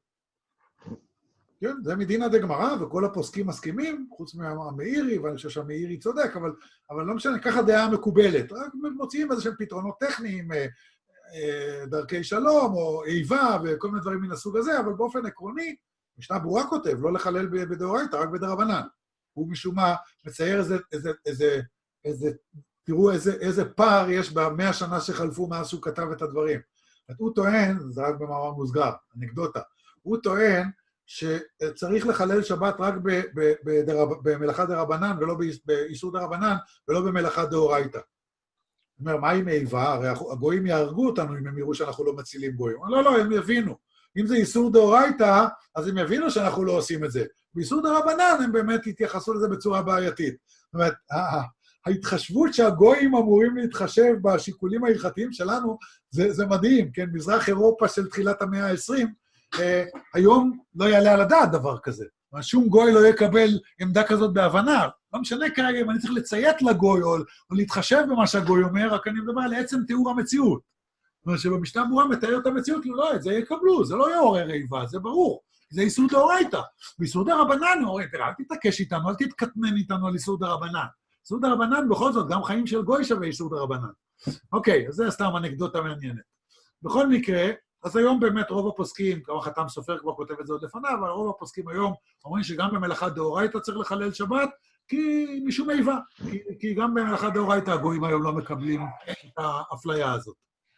כן, זה מדינא דגמרא, וכל הפוסקים מסכימים, חוץ מהמאירי, ואני חושב שהמאירי צודק, אבל, אבל לא משנה, ככה דעה מקובלת. רק מוצאים איזה שהם פתרונות טכניים, דרכי שלום, או איבה, וכל מיני דברים מן הסוג הזה, אבל באופן עקרוני, משנה ברורה כותב, לא לחלל בדאורייתא, רק בדרבנן. הוא משום מה מצייר איזה, איזה, איזה, איזה, תראו איזה, איזה פער יש במאה שנה שחלפו מאז שהוא כתב את הדברים. הוא טוען, זה רק במאמר מוסגר, אנקדוטה, הוא טוען שצריך לחלל שבת רק במלאכה דרבנן, ולא באיסור דרבנן, ולא במלאכה דאורייתא. זאת אומרת, מה עם איבה? הרי הגויים יהרגו אותנו אם הם יראו שאנחנו לא מצילים גויים. לא, לא, הם יבינו. אם זה איסור דאורייתא, אז הם יבינו שאנחנו לא עושים את זה. באיסור דרבנן הם באמת התייחסו לזה בצורה בעייתית. זאת אומרת, ההתחשבות שהגויים אמורים להתחשב בשיקולים ההלכתיים שלנו, זה, זה מדהים, כן? מזרח אירופה של תחילת המאה ה-עשרים, אה, היום לא יעלה על הדעת דבר כזה. שום גוי לא יקבל עמדה כזאת בהבנה. לא משנה כרגע אם אני צריך לציית לגוי או, או להתחשב במה שהגוי אומר, רק אני מדבר על עצם תיאור המציאות. זאת אומרת שבמשנה ברורה מתאר את המציאות, לא, את זה יקבלו, זה לא יעורר איבה, זה ברור. זה איסור דאורייתא. באיסור דרבנן, אומרים, אל תתעקש איתנו, אל תתקטנן איתנו על איסור דרבנן. איסור דרבנן, בכל זאת, גם חיים של גוי שווה איסור דרבנן. אוקיי, אז זה סתם אנקדוטה מעניינת. בכל מקרה, אז היום באמת רוב הפוסקים, כמו חתם סופר כבר כותב את זה עוד לפניו, אבל רוב הפוסקים היום אומרים שגם במלאכת דאורייתא צריך לחלל שבת, כי משום איבה, כי, כי גם במלאכת דאורייתא הגויים היום לא מקבלים את האפליה הזאת.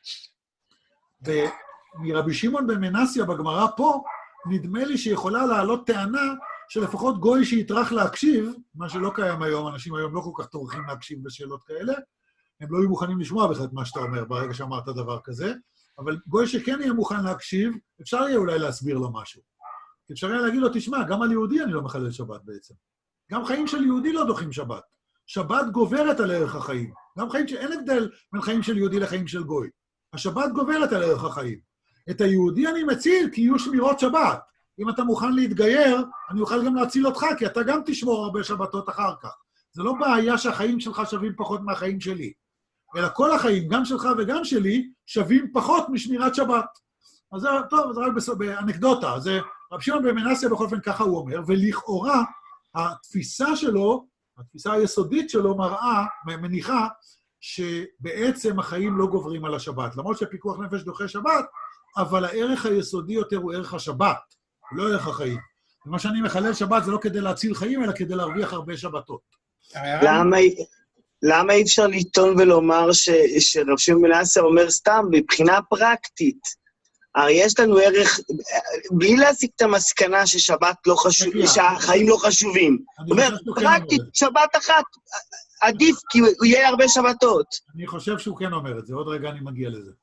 ומרבי שמעון בן מנסיה בגמרא פה, נדמה לי שיכולה לעלות טענה שלפחות גוי שיטרח להקשיב, מה שלא קיים היום, אנשים היום לא כל כך טורחים להקשיב בשאלות כאלה, הם לא היו מוכנים לשמוע בכלל את מה שאתה אומר ברגע שאמרת דבר כזה, אבל גוי שכן יהיה מוכן להקשיב, אפשר יהיה אולי להסביר לו משהו. אפשר יהיה להגיד לו, תשמע, גם על יהודי אני לא מחלל שבת בעצם. גם חיים של יהודי לא דוחים שבת. שבת גוברת על ערך החיים. גם חיים שאין הבדל בין חיים של יהודי לחיים של גוי. השבת גוברת על ערך החיים. את היהודי אני מציל כי יהיו שמירות שבת. אם אתה מוכן להתגייר, אני אוכל גם להציל אותך, כי אתה גם תשמור הרבה שבתות אחר כך. זה לא בעיה שהחיים שלך שווים פחות מהחיים שלי. אלא כל החיים, גם שלך וגם שלי, שווים פחות משמירת שבת. אז זה, טוב, זה רק באנקדוטה. זה רבי שמעון בן מנסיה בכל אופן ככה הוא אומר, ולכאורה, התפיסה שלו, התפיסה היסודית שלו מראה, מניחה, שבעצם החיים לא גוברים על השבת. למרות שפיקוח נפש דוחה שבת, אבל הערך היסודי יותר הוא ערך השבת, לא ערך החיים. ומה שאני מחלל שבת זה לא כדי להציל חיים, אלא כדי להרוויח הרבה שבתות. למה... למה אי אפשר לטעון ולומר שרבי שמעון בן מנסיה אומר סתם, מבחינה פרקטית? הרי יש לנו ערך, בלי להסיק את המסקנה ששבת לא חשוב, שהחיים לא חשובים. זאת אומרת, פרקטית, שבת אחת, עדיף, כי הוא יהיה הרבה שבתות. אני חושב שהוא כן אומר את זה, עוד רגע אני מגיע לזה.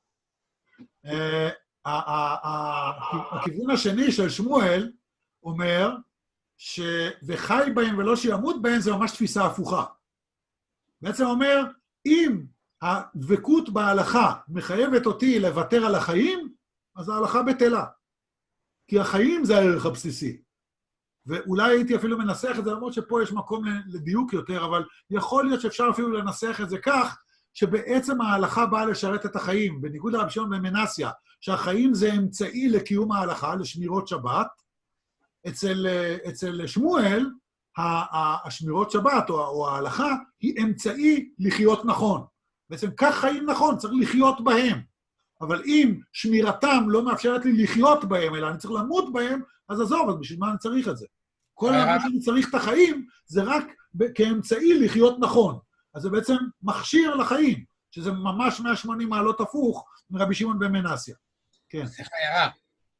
הכיוון השני של שמואל אומר, וחי בהם ולא שימות בהם, זה ממש תפיסה הפוכה. בעצם אומר, אם הדבקות בהלכה מחייבת אותי לוותר על החיים, אז ההלכה בטלה. כי החיים זה הערך הבסיסי. ואולי הייתי אפילו מנסח את זה, למרות שפה יש מקום לדיוק יותר, אבל יכול להיות שאפשר אפילו לנסח את זה כך, שבעצם ההלכה באה לשרת את החיים, בניגוד לרבי שמעון בן מנסיה, שהחיים זה אמצעי לקיום ההלכה, לשמירות שבת. אצל, אצל שמואל, השמירות שבת או, או ההלכה היא אמצעי לחיות נכון. בעצם כך חיים נכון, צריך לחיות בהם. אבל אם שמירתם לא מאפשרת לי לחיות בהם, אלא אני צריך למות בהם, אז עזוב, אז בשביל מה אני צריך את זה? כל מה שאני צריך את החיים, זה רק כאמצעי לחיות נכון. אז זה בעצם מכשיר לחיים, שזה ממש מאה ושמונים מעלות הפוך מרבי שמעון בן מנסיה. כן. סליחה, הערה.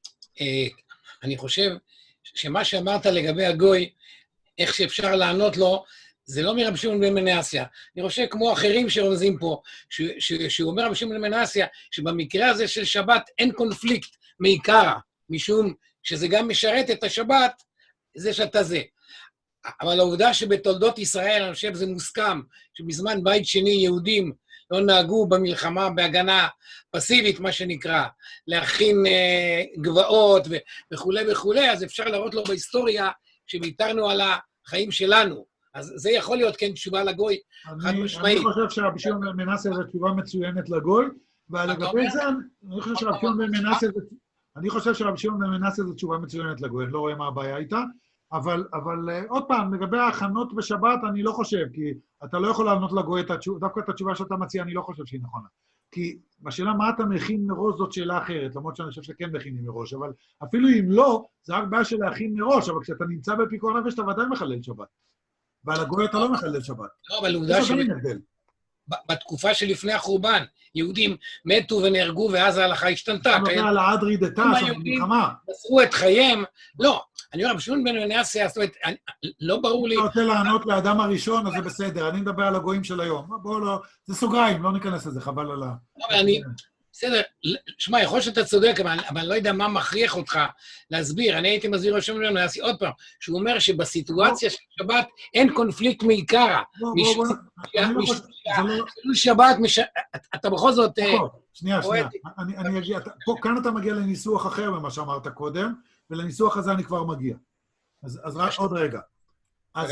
אני חושב שמה שאמרת לגבי הגוי, איך שאפשר לענות לו, זה לא מרבי שמעון בן מנסיה. אני חושב כמו אחרים שרומזים פה, שהוא אומר רבי שמעון בן מנסיה, שבמקרה הזה של שבת אין קונפליקט מעיקרא, משום שזה גם משרת את השבת, זה שאתה זה. אבל העובדה שבתולדות ישראל, אני חושב זה מוסכם, שבזמן בית שני יהודים לא נהגו במלחמה בהגנה פסיבית, מה שנקרא, להכין אה, גבעות וכו' וכו', אז אפשר להראות לו בהיסטוריה שוויתרנו על החיים שלנו. אז זה יכול להיות כן תשובה לגוי, חד משמעית. אני חושב שרבי שמעון בן מנסיה זו תשובה מצוינת לגוי, ולגבי זה, אני חושב שרבי שמעון בן מנסיה זו... אני חושב שרבי שמעון בן מנסיה זו תשובה מצוינת לגוי, אני לא רואה מה הבעיה איתה, אבל, אבל עוד פעם, לגבי ההכנות בשבת, אני לא חושב, כי אתה לא יכול לענות לגוי את התשובה, דווקא את התשובה שאתה מציע, אני לא חושב שהיא נכונה. כי בשאלה מה אתה מכין מראש זאת שאלה אחרת, למרות שאני חושב שכן מכינים מראש, אבל אפילו אם לא, זה רק בעיה של להכין מראש, אבל כשאתה נמצא בפיקוח נפש, אתה ודאי מחלל שבת. ועל הגוי אתה לא מחלל שבת. לא, אבל עובדה ש... בתקופה שלפני החורבן, יהודים מתו ונהרגו, ואז ההלכה השתנתה. אתה מדבר על האדרי דתא, שם במלחמה. מסרו את חייהם. לא, אני אומר, בשביל בן מנסיה, זאת אומרת, לא ברור לי... אתה רוצה לענות לאדם הראשון, אז זה בסדר, אני מדבר על הגויים של היום. בואו לא... זה סוגריים, לא ניכנס לזה, חבל על ה... לא, אבל אני... בסדר, שמע, יכול שאתה צודק, אבל אני לא יודע מה מכריח אותך להסביר. אני הייתי מסביר ראשון בן מנסיה עוד פעם, שהוא אומר שבסיטואציה של שבת אין קונפליקט מעיקרא. חילול שבת, אתה בכל זאת... שנייה, שנייה. כאן אתה מגיע לניסוח אחר ממה שאמרת קודם, ולניסוח הזה אני כבר מגיע. אז רק עוד רגע. אז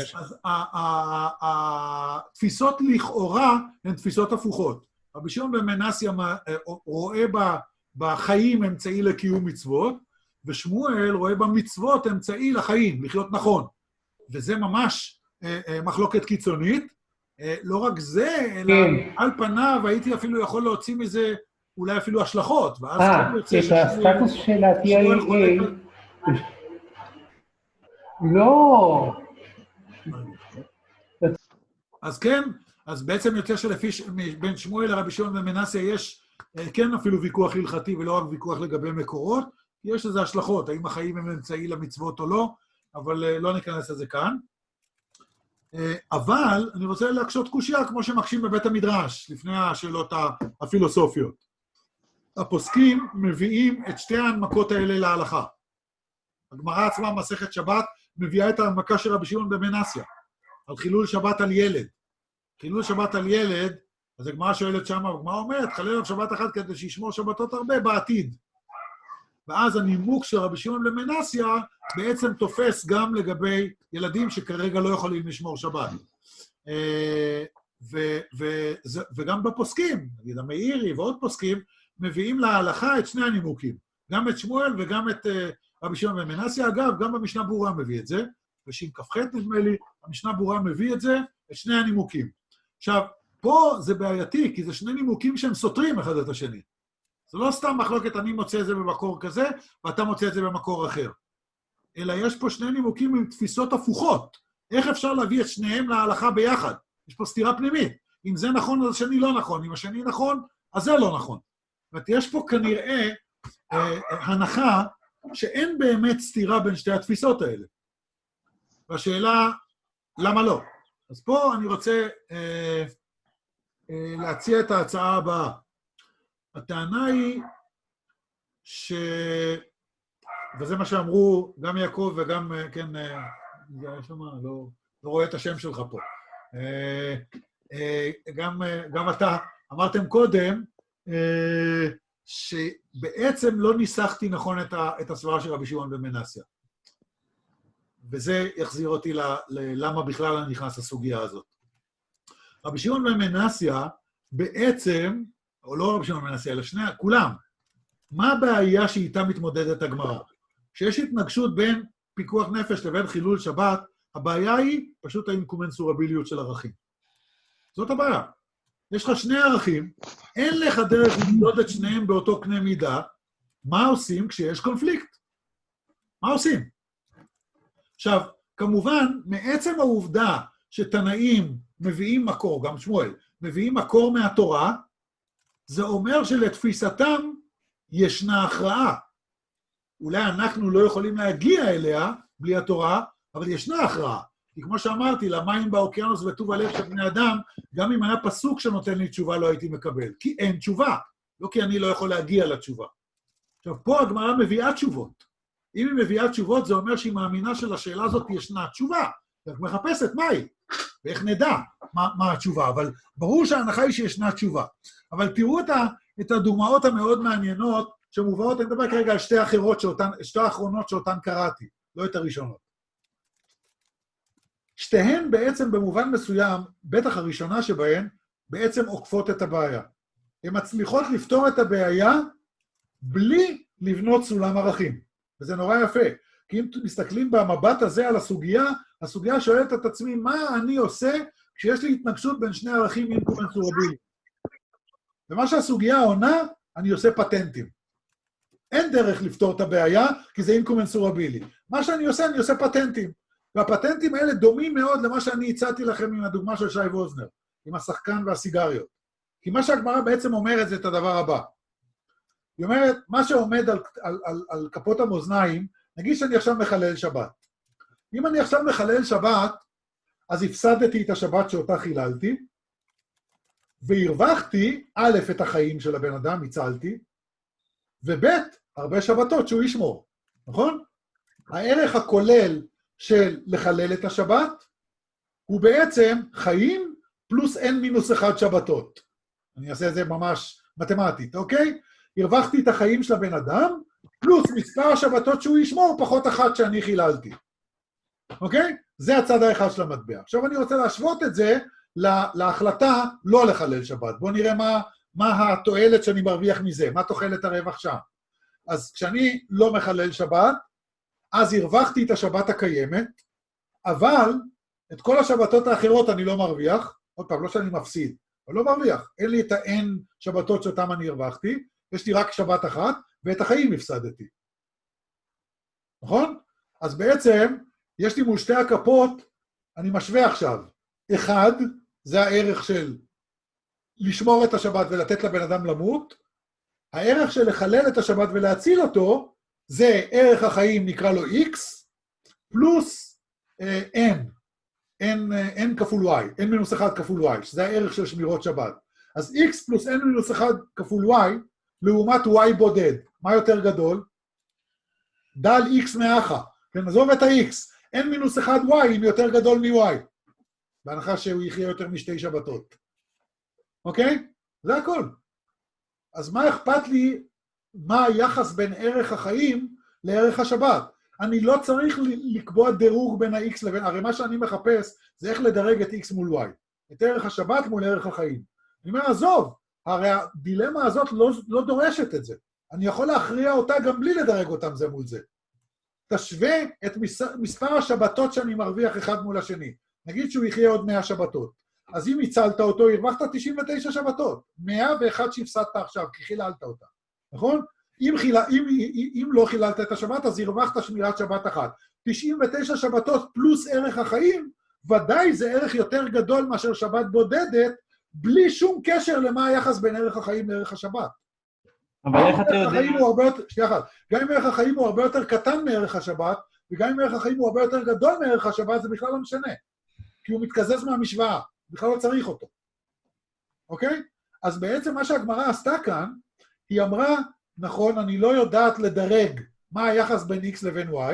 התפיסות לכאורה הן תפיסות הפוכות. רבי שמעון בן מנסיה רואה בחיים אמצעי לקיום מצוות, ושמואל רואה במצוות אמצעי לחיים, לחיות נכון. וזה ממש אה, אה, מחלוקת קיצונית. אה, לא רק זה, אלא כן. על פניו הייתי אפילו יכול להוציא מזה אולי אפילו השלכות, ואז אה, כן יוצא את הסטטוס של ה-טי איי איי, לא. אז כן, אז בעצם יוצא שלפי בין שמואל לרבי שמעון ומנסיה יש כן אפילו ויכוח הלכתי ולא רק ויכוח לגבי מקורות, יש לזה השלכות, האם החיים הם אמצעי למצוות או לא, אבל לא ניכנס לזה כאן. אבל אני רוצה להקשות קושיה כמו שמקשים בבית המדרש, לפני השאלות הפילוסופיות. הפוסקים מביאים את שתי ההנמקות האלה להלכה. הגמרא עצמה, מסכת שבת, מביאה את ההנמקה של רבי שמעון במנסיה, על חילול שבת על ילד. חילול שבת על ילד, אז הגמרא שואלת שמה, הגמרא אומרת, חלל על שבת אחת כדי שישמור שבתות הרבה בעתיד. ואז הנימוק של רבי שמעון למנסיה בעצם תופס גם לגבי ילדים שכרגע לא יכולים לשמור שבת. ו- ו- וגם בפוסקים, נגיד המאירי ועוד פוסקים, מביאים להלכה את שני הנימוקים, גם את שמואל וגם את uh, רבי שמעון ומנסיה. אגב, גם במשנה ברורה מביא את זה, בשין כ"ח נדמה לי, המשנה ברורה מביא את זה, את שני הנימוקים. עכשיו, פה זה בעייתי, כי זה שני נימוקים שהם סותרים אחד את השני. זה לא סתם מחלוקת, אני מוצא את זה במקור כזה, ואתה מוצא את זה במקור אחר. אלא יש פה שני נימוקים עם תפיסות הפוכות. איך אפשר להביא את שניהם להלכה ביחד? יש פה סתירה פנימית. אם זה נכון, אז השני לא נכון. אם השני נכון, אז זה לא נכון. זאת אומרת, יש פה כנראה אה, הנחה שאין באמת סתירה בין שתי התפיסות האלה. והשאלה, למה לא? אז פה אני רוצה אה, אה, להציע את ההצעה הבאה. הטענה היא ש... וזה מה שאמרו גם יעקב וגם, כן, יש למה, לא, לא רואה את השם שלך פה. גם, גם אתה אמרתם קודם, שבעצם לא ניסחתי נכון את, ה, את הסברה של רבי שמעון במנסיה. וזה יחזיר אותי ל, ל, למה בכלל אני נכנס לסוגיה הזאת. רבי שמעון במנסיה בעצם, או לא רבי שמעון במנסיה, אלא שני, כולם, מה הבעיה שאיתה מתמודדת הגמרא? כשיש התנגשות בין פיקוח נפש לבין חילול שבת, הבעיה היא פשוט האינקומנסורביליות של ערכים. זאת הבעיה. יש לך שני ערכים, אין לך דרך למדוד את שניהם באותו קנה מידה, מה עושים כשיש קונפליקט? מה עושים? עכשיו, כמובן, מעצם העובדה שתנאים מביאים מקור, גם שמואל, מביאים מקור מהתורה, זה אומר שלתפיסתם ישנה הכרעה. אולי אנחנו לא יכולים להגיע אליה בלי התורה, אבל ישנה הכרעה. כי כמו שאמרתי, למים באוקיינוס וטוב הלב של בני אדם, גם אם היה פסוק שנותן לי תשובה, לא הייתי מקבל. כי אין תשובה, לא כי אני לא יכול להגיע לתשובה. עכשיו, פה הגמרא מביאה תשובות. אם היא מביאה תשובות, זה אומר שהיא מאמינה שלשאלה הזאת ישנה תשובה. רק מחפשת מה היא, ואיך נדע מה, מה התשובה. אבל ברור שההנחה היא שישנה תשובה. אבל תראו את, ה, את הדוגמאות המאוד מעניינות, שמובאות, אני מדבר כרגע על שתי האחרות שאותן, שתי האחרונות שאותן קראתי, לא את הראשונות. שתיהן בעצם במובן מסוים, בטח הראשונה שבהן, בעצם עוקפות את הבעיה. הן מצליחות לפתור את הבעיה בלי לבנות סולם ערכים. וזה נורא יפה. כי אם מסתכלים במבט הזה על הסוגיה, הסוגיה שואלת את עצמי, מה אני עושה כשיש לי התנגשות בין שני ערכים אינקומנסורביליים? ומה שהסוגיה עונה, אני עושה פטנטים. אין דרך לפתור את הבעיה, כי זה אינקומנסורבילי. מה שאני עושה, אני עושה פטנטים. והפטנטים האלה דומים מאוד למה שאני הצעתי לכם עם הדוגמה של שי ווזנר, עם השחקן והסיגריות. כי מה שהגמרא בעצם אומרת זה את הדבר הבא. היא אומרת, מה שעומד על, על, על, על כפות המאזניים, נגיד שאני עכשיו מחלל שבת. אם אני עכשיו מחלל שבת, אז הפסדתי את השבת שאותה חיללתי, והרווחתי, א', את החיים של הבן אדם, הצלתי, וב', הרבה שבתות שהוא ישמור, נכון? הערך הכולל של לחלל את השבת, הוא בעצם חיים פלוס n מינוס אחד שבתות. אני אעשה את זה ממש מתמטית, אוקיי? הרווחתי את החיים של הבן אדם, פלוס מספר השבתות שהוא ישמור, פחות אחת שאני חיללתי. אוקיי? זה הצד האחד של המטבע. עכשיו אני רוצה להשוות את זה לה, להחלטה לא לחלל שבת. בואו נראה מה, מה התועלת שאני מרוויח מזה, מה תוחלת הרווח שם. אז כשאני לא מחלל שבת, אז הרווחתי את השבת הקיימת, אבל את כל השבתות האחרות אני לא מרוויח, עוד פעם, לא שאני מפסיד, אבל לא מרוויח. אין לי את ה-N שבתות שאותם אני הרווחתי, יש לי רק שבת אחת, ואת החיים הפסדתי. נכון? אז בעצם, יש לי מול שתי הכפות, אני משווה עכשיו. אחד, זה הערך של לשמור את השבת ולתת לבן אדם למות. הערך של לחלל את השבת ולהציל אותו, זה ערך החיים, נקרא לו X, פלוס אה, N. N, N כפול Y, N מינוס אחד כפול Y, שזה הערך של שמירות שבת. אז X פלוס N מינוס אחד כפול Y, לעומת Y בודד. מה יותר גדול? דל X מאחה. כן, עזוב את ה-X. N מינוס אחד Y אם יותר גדול מ-Y. בהנחה שהוא יחיה יותר משתי שבתות. אוקיי? זה הכל. אז מה אכפת לי, מה היחס בין ערך החיים לערך השבת? אני לא צריך לקבוע דירוג בין ה-X לבין, הרי מה שאני מחפש זה איך לדרג את X מול Y. את ערך השבת מול ערך החיים. אני אומר, עזוב, הרי הדילמה הזאת לא, לא דורשת את זה. אני יכול להכריע אותה גם בלי לדרג אותם זה מול זה. תשווה את מספר השבתות שאני מרוויח אחד מול השני. נגיד שהוא יחיה עוד מאה שבתות. אז אם הצלת אותו, הרווחת תשעים ותשע שבתות. מאה ואחת שהפסדת עכשיו, כי חיללת אותה. נכון? אם, חילה, אם, אם לא חיללת את השבת, אז הרווחת שמירת שבת אחת. תשעים ותשע שבתות פלוס ערך החיים, ודאי זה ערך יותר גדול מאשר שבת בודדת, בלי שום קשר למה היחס בין ערך החיים לערך השבת. אבל איך אתה יודע? שנייה אחת, גם אם ערך החיים הוא הרבה יותר קטן מערך השבת, וגם אם ערך החיים הוא הרבה יותר גדול מערך השבת, זה בכלל לא משנה. כי הוא מתקזז מהמשוואה, בכלל לא צריך אותו. אוקיי? אז בעצם מה שהגמרא עשתה כאן, היא אמרה, נכון, אני לא יודעת לדרג מה היחס בין X לבין Y,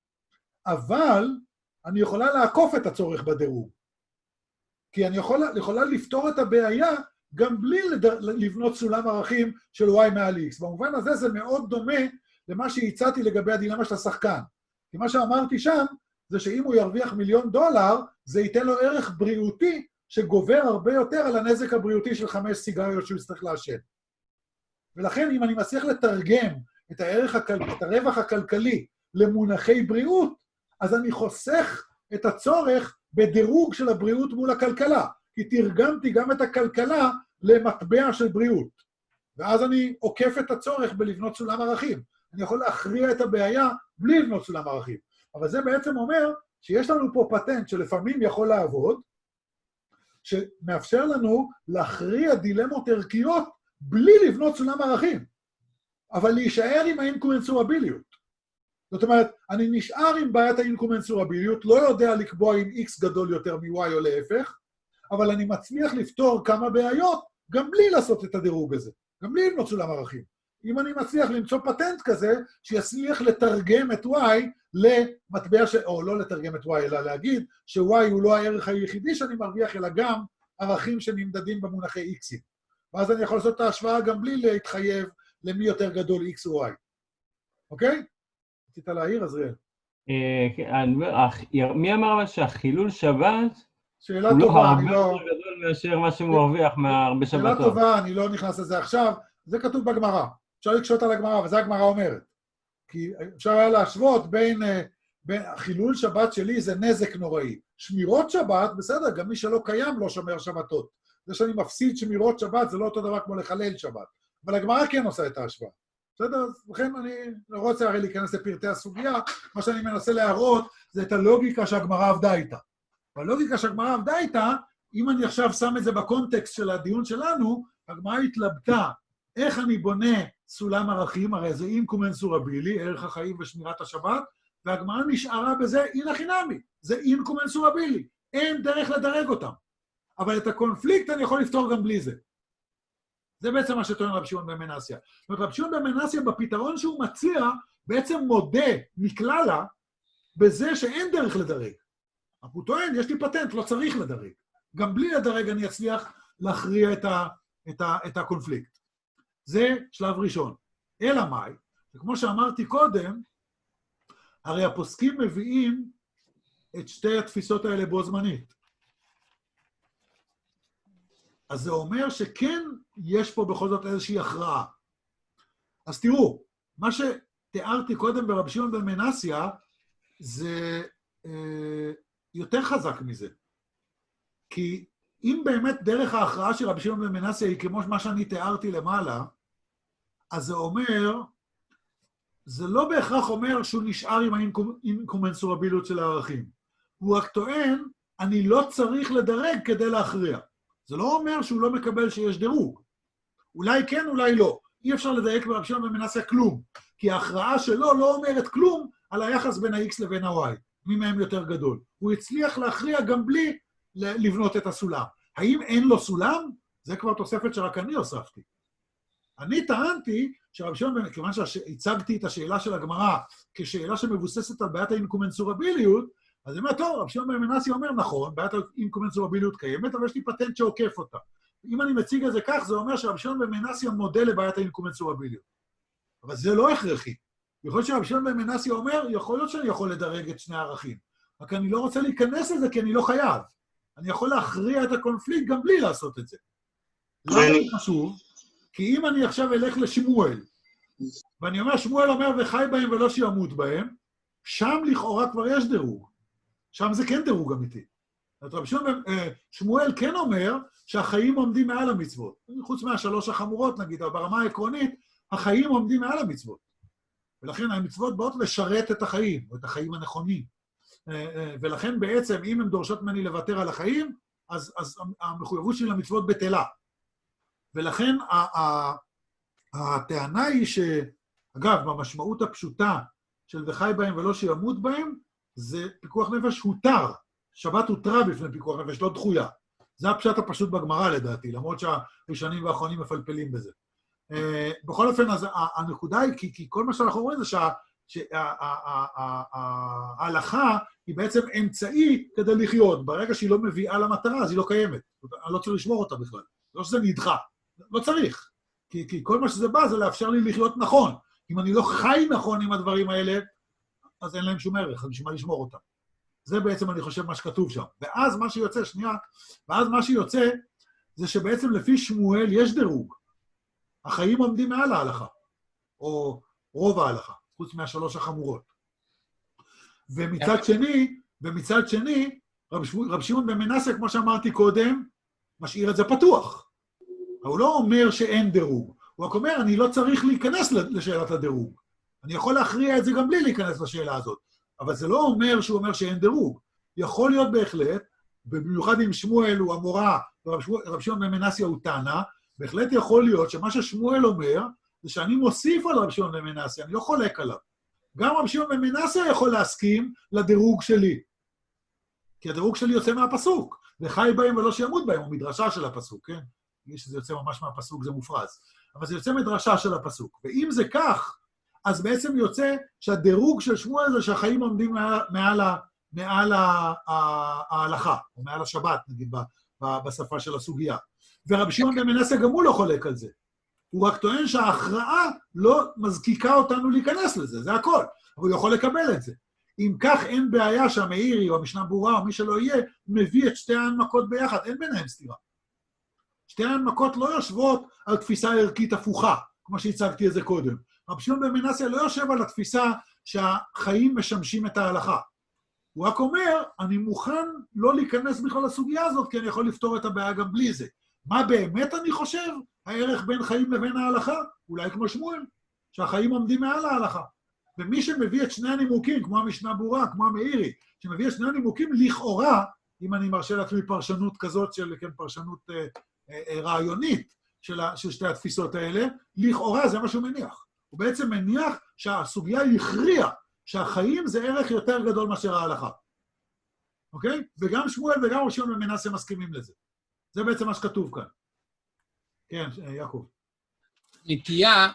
אבל אני יכולה לעקוף את הצורך בדירוג. כי אני יכולה, יכולה לפתור את הבעיה גם בלי לדר, לבנות סולם ערכים של Y מעל X. במובן הזה זה מאוד דומה למה שהצעתי לגבי הדילמה של השחקן. כי מה שאמרתי שם, זה שאם הוא ירוויח מיליון דולר, זה ייתן לו ערך בריאותי שגובר הרבה יותר על הנזק הבריאותי של חמש סיגריות שהוא יצטרך לעשן. ולכן אם אני מצליח לתרגם את, הערך הכל... את הרווח הכלכלי למונחי בריאות, אז אני חוסך את הצורך בדירוג של הבריאות מול הכלכלה, כי תרגמתי גם את הכלכלה למטבע של בריאות. ואז אני עוקף את הצורך בלבנות סולם ערכים. אני יכול להכריע את הבעיה בלי לבנות סולם ערכים. אבל זה בעצם אומר שיש לנו פה פטנט שלפעמים יכול לעבוד, שמאפשר לנו להכריע דילמות ערכיות בלי לבנות סולם ערכים, אבל להישאר עם האינקומנסורביליות. זאת אומרת, אני נשאר עם בעיית האינקומנסורביליות, לא יודע לקבוע אם X גדול יותר מ-Y או להפך, אבל אני מצליח לפתור כמה בעיות גם בלי לעשות את הדירוג הזה, גם בלי לבנות סולם ערכים. אם אני מצליח למצוא פטנט כזה, שיצליח לתרגם את Y למטבע ש... או לא לתרגם את Y, אלא להגיד ש-Y הוא לא הערך היחידי שאני מרוויח, אלא גם ערכים שנמדדים במונחי X'ים. ואז אני יכול לעשות את ההשוואה גם בלי להתחייב למי יותר גדול X או Y. אוקיי? רצית להעיר, עזריאל. מי אמר שהחילול שבת שאלה הוא טובה, לא אני הרבה לא... יותר גדול מאשר מה שהוא מרוויח מהרבה שבתות? שאלה טובה, אני לא נכנס לזה עכשיו. זה כתוב בגמרא. אפשר לקשוט על הגמרא, וזה הגמרא אומרת. כי אפשר היה להשוות בין, בין חילול שבת שלי זה נזק נוראי. שמירות שבת, בסדר, גם מי שלא קיים לא שומר שבתות. זה שאני מפסיד שמירות שבת, זה לא אותו דבר כמו לחלל שבת. אבל הגמרא כן עושה את ההשוואה. בסדר? אז לכן אני לא רוצה הרי להיכנס לפרטי הסוגיה, מה שאני מנסה להראות זה את הלוגיקה שהגמרא עבדה איתה. והלוגיקה שהגמרא עבדה איתה, אם אני עכשיו שם את זה בקונטקסט של הדיון שלנו, הגמרא התלבטה איך אני בונה סולם ערכים, הרי זה אינקומנסורבילי, ערך החיים ושמירת השבת, והגמרא נשארה בזה אינה חינמי, זה אינקומנסורבילי, אין דרך לדרג אותם. אבל את הקונפליקט אני יכול לפתור גם בלי זה. זה בעצם מה שטוען רבי שמעון בן מנסיה. זאת אומרת, רבי שמעון בן מנסיה בפתרון שהוא מציע, בעצם מודה מכללה בזה שאין דרך לדרג. הוא טוען, יש לי פטנט, לא צריך לדרג. גם בלי לדרג אני אצליח להכריע את, ה, את, ה, את הקונפליקט. זה שלב ראשון. אלא מאי, וכמו שאמרתי קודם, הרי הפוסקים מביאים את שתי התפיסות האלה בו זמנית. אז זה אומר שכן יש פה בכל זאת איזושהי הכרעה. אז תראו, מה שתיארתי קודם ברבי שמעון בן מנסיה, זה אה, יותר חזק מזה. כי אם באמת דרך ההכרעה של רבי שמעון בן מנסיה היא כמו מה שאני תיארתי למעלה, אז זה אומר, זה לא בהכרח אומר שהוא נשאר עם האינקומנסורביליות של הערכים. הוא רק טוען, אני לא צריך לדרג כדי להכריע. זה לא אומר שהוא לא מקבל שיש דירוג. אולי כן, אולי לא. אי אפשר לדייק ברבי שמעון בן מנסיה כלום, כי ההכרעה שלו לא אומרת כלום על היחס בין ה-X לבין ה-Y, מי מהם יותר גדול. הוא הצליח להכריע גם בלי לבנות את הסולם. האם אין לו סולם? זה כבר תוספת שרק אני הוספתי. אני טענתי שרבי שמעון, כיוון שהצגתי את השאלה של הגמרא כשאלה שמבוססת על בעיית האינקומנסורביליות, אז אני אומר, טוב, רבי שמעון בן מנסיה אומר, נכון, בעיית האינקומנסורביליות קיימת, אבל יש לי פטנט שעוקף אותה. אם אני מציג את זה כך, זה אומר שרבי שמעון בן מנסיה מודה לבעיית האינקומנסורביליות. אבל זה לא הכרחי. יכול להיות שרבי שמעון בן מנסיה אומר, יכול להיות שאני יכול לדרג את שני הערכים, רק אני לא רוצה להיכנס לזה כי אני לא חייב. אני יכול להכריע את הקונפליקט גם בלי לעשות את זה. למה זה חשוב? כי אם אני עכשיו אלך לשמואל, ואני אומר, שמואל אומר וחי בהם ולא שימות בהם, שם לכאורה כבר יש דירוג. שם זה כן דירוג אמיתי. שמואל כן אומר שהחיים עומדים מעל המצוות. חוץ מהשלוש החמורות, נגיד, אבל ברמה העקרונית, החיים עומדים מעל המצוות. ולכן המצוות באות לשרת את החיים, או את החיים הנכונים. ולכן בעצם, אם הן דורשות ממני לוותר על החיים, אז, אז המחויבות שלי למצוות בטלה. ולכן הטענה היא ש... אגב, במשמעות הפשוטה של וחי בהם ולא שימות בהם, זה פיקוח נפש הותר. שבת הותרה בפני פיקוח נפש, לא דחויה. זה הפשט הפשוט בגמרא לדעתי, למרות שהראשונים והאחרונים מפלפלים בזה. בכל אופן, אז הנקודה היא, כי כל מה שאנחנו אומרים זה שההלכה היא בעצם אמצעי כדי לחיות. ברגע שהיא לא מביאה למטרה, אז היא לא קיימת. אני לא צריך לשמור אותה בכלל. לא שזה נדחה. לא צריך. כי, כי כל מה שזה בא זה לאפשר לי לחיות נכון. אם אני לא חי נכון עם הדברים האלה, אז אין להם שום ערך, אני שמה לשמור אותם. זה בעצם, אני חושב, מה שכתוב שם. ואז מה שיוצא, שנייה, ואז מה שיוצא, זה שבעצם לפי שמואל יש דירוג. החיים עומדים מעל ההלכה, או רוב ההלכה, חוץ מהשלוש החמורות. ומצד שני, ומצד שני, רב שמעון בן מנסיה, כמו שאמרתי קודם, משאיר את זה פתוח. הוא לא אומר שאין דירוג. הוא רק אומר, אני לא צריך להיכנס לשאלת הדירוג. אני יכול להכריע את זה גם בלי להיכנס לשאלה הזאת. אבל זה לא אומר שהוא אומר שאין דירוג. יכול להיות בהחלט, במיוחד אם שמואל הוא המורה, ורב שמעון בן מנסיה הוא תנא, בהחלט יכול להיות שמה ששמואל אומר, זה שאני מוסיף על רב שמעון בן מנסיה, אני לא חולק עליו. גם רב שמעון בן מנסיה יכול להסכים לדירוג שלי. כי הדירוג שלי יוצא מהפסוק, וחי בהם ולא שימות בהם, הוא מדרשה של הפסוק, כן? שזה יוצא ממש מהפסוק, זה מופרז. אבל זה יוצא מדרשה של הפסוק. ואם זה כך, אז בעצם יוצא שהדירוג של שמואל זה שהחיים עומדים מעל, מעל, מעל ההלכה, או מעל השבת, נגיד, בשפה של הסוגיה. ורבי שמעון בן מנסיה גם הוא לא חולק על זה. הוא רק טוען שההכרעה לא מזקיקה אותנו להיכנס לזה, זה הכל. אבל הוא יכול לקבל את זה. אם כך אין בעיה שהמאירי או המשנה ברורה או מי שלא יהיה, מביא את שתי ההנמקות ביחד, אין ביניהם סתירה. שתי ההנמקות לא יושבות על תפיסה ערכית הפוכה, כמו שהצגתי את זה קודם. רבי שמעון בן מנסיה לא יושב על התפיסה שהחיים משמשים את ההלכה. הוא רק אומר, אני מוכן לא להיכנס בכלל לסוגיה הזאת, כי אני יכול לפתור את הבעיה גם בלי זה. מה באמת אני חושב? הערך בין חיים לבין ההלכה? אולי כמו שמואל, שהחיים עומדים מעל ההלכה. ומי שמביא את שני הנימוקים, כמו המשנה ברורה, כמו המאירי, שמביא את שני הנימוקים לכאורה, אם אני מרשה לעצמי פרשנות כזאת של, כן, פרשנות אה, אה, רעיונית של, של שתי התפיסות האלה, לכאורה זה מה שהוא מניח. הוא בעצם מניח שהסוגיה הכריעה, שהחיים זה ערך יותר גדול מאשר ההלכה. אוקיי? וגם שמואל וגם רבי שמעון בן מנסיה מסכימים לזה. זה בעצם מה שכתוב כאן. כן, יעקב. נטייה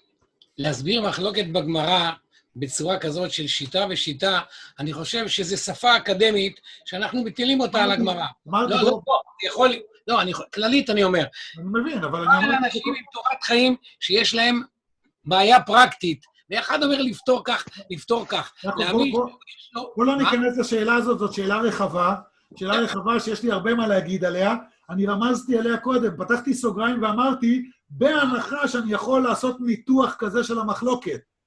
להסביר מחלוקת בגמרא בצורה כזאת של שיטה ושיטה, אני חושב שזו שפה אקדמית שאנחנו מטילים אותה על הגמרא. לא, לא, לא, יכול... לא, אני, כללית אני אומר. אני מבין, אבל אני אומר... אנשים עם תורת חיים שיש להם בעיה פרקטית, ואחד אומר לפתור כך, לפתור כך. בוא לא ניכנס לשאלה הזאת, זאת שאלה רחבה, שאלה רחבה שיש לי הרבה מה להגיד עליה, אני רמזתי עליה קודם, פתחתי סוגריים ואמרתי, בהנחה שאני יכול לעשות ניתוח כזה של המחלוקת,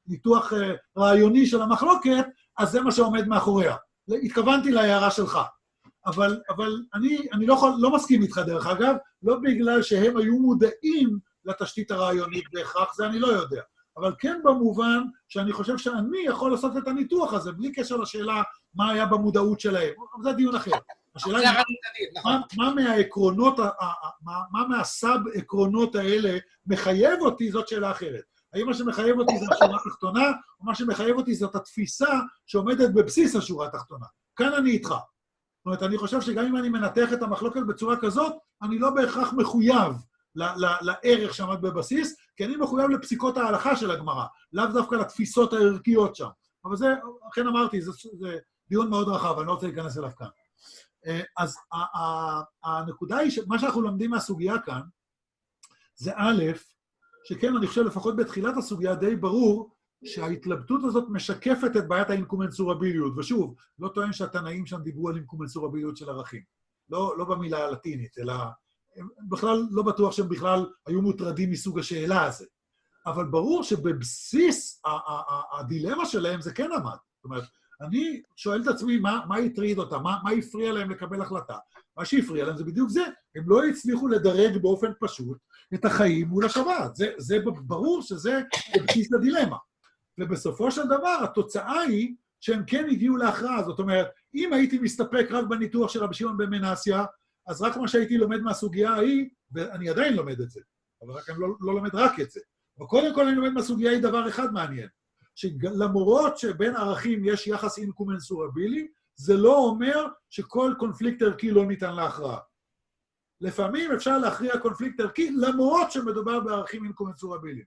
ניתוח רעיוני של המחלוקת, אז זה מה שעומד מאחוריה. התכוונתי להערה שלך. אבל, אבל אני, אני לא, יכול, לא מסכים איתך דרך אגב, לא בגלל שהם היו מודעים לתשתית הרעיונית בהכרח, זה אני לא יודע. אבל כן במובן שאני חושב שאני יכול לעשות את הניתוח הזה, בלי קשר לשאלה מה היה במודעות שלהם. זה דיון אחר. השאלה היא, מה, מה מהעקרונות, מה, מה מהסאב עקרונות האלה מחייב אותי, זאת שאלה אחרת. האם מה שמחייב אותי זה השורה התחתונה, או מה שמחייב אותי זאת התפיסה שעומדת בבסיס השורה התחתונה. כאן אני איתך. זאת אומרת, אני חושב שגם אם אני מנתח את המחלוקת בצורה כזאת, אני לא בהכרח מחויב לערך שעמד בבסיס, כי אני מחויב לפסיקות ההלכה של הגמרא, לאו דווקא לתפיסות הערכיות שם. אבל זה, אכן אמרתי, זה, זה דיון מאוד רחב, אני לא רוצה להיכנס אליו כאן. אז הנקודה היא, מה שאנחנו לומדים מהסוגיה כאן, זה א', שכן, אני חושב, לפחות בתחילת הסוגיה די ברור, שההתלבטות הזאת משקפת את בעיית האינקומנסורביליות, ושוב, לא טוען שהתנאים שם דיברו על אינקומנסורביליות של ערכים, לא, לא במילה הלטינית, אלא בכלל לא בטוח שהם בכלל היו מוטרדים מסוג השאלה הזה. אבל ברור שבבסיס הדילמה שלהם זה כן עמד. זאת אומרת, אני שואל את עצמי מה, מה יטריד אותם, מה, מה יפריע להם לקבל החלטה. מה שיפריע להם זה בדיוק זה. הם לא הצליחו לדרג באופן פשוט את החיים מול השבת. זה, זה ברור שזה בבסיס הדילמה. ובסופו של דבר, התוצאה היא שהם כן הגיעו להכרעה. זאת אומרת, אם הייתי מסתפק רק בניתוח של רבי שמעון בן מנסיה, אז רק מה שהייתי לומד מהסוגיה ההיא, ואני עדיין לומד את זה, אבל רק אני לא, לא לומד רק את זה. וקודם כל אני לומד מהסוגיה היא דבר אחד מעניין, שלמרות שבין ערכים יש יחס אינקומנסורבילי, זה לא אומר שכל קונפליקט ערכי לא ניתן להכרעה. לפעמים אפשר להכריע קונפליקט ערכי, למרות שמדובר בערכים אינקומנסורביליים.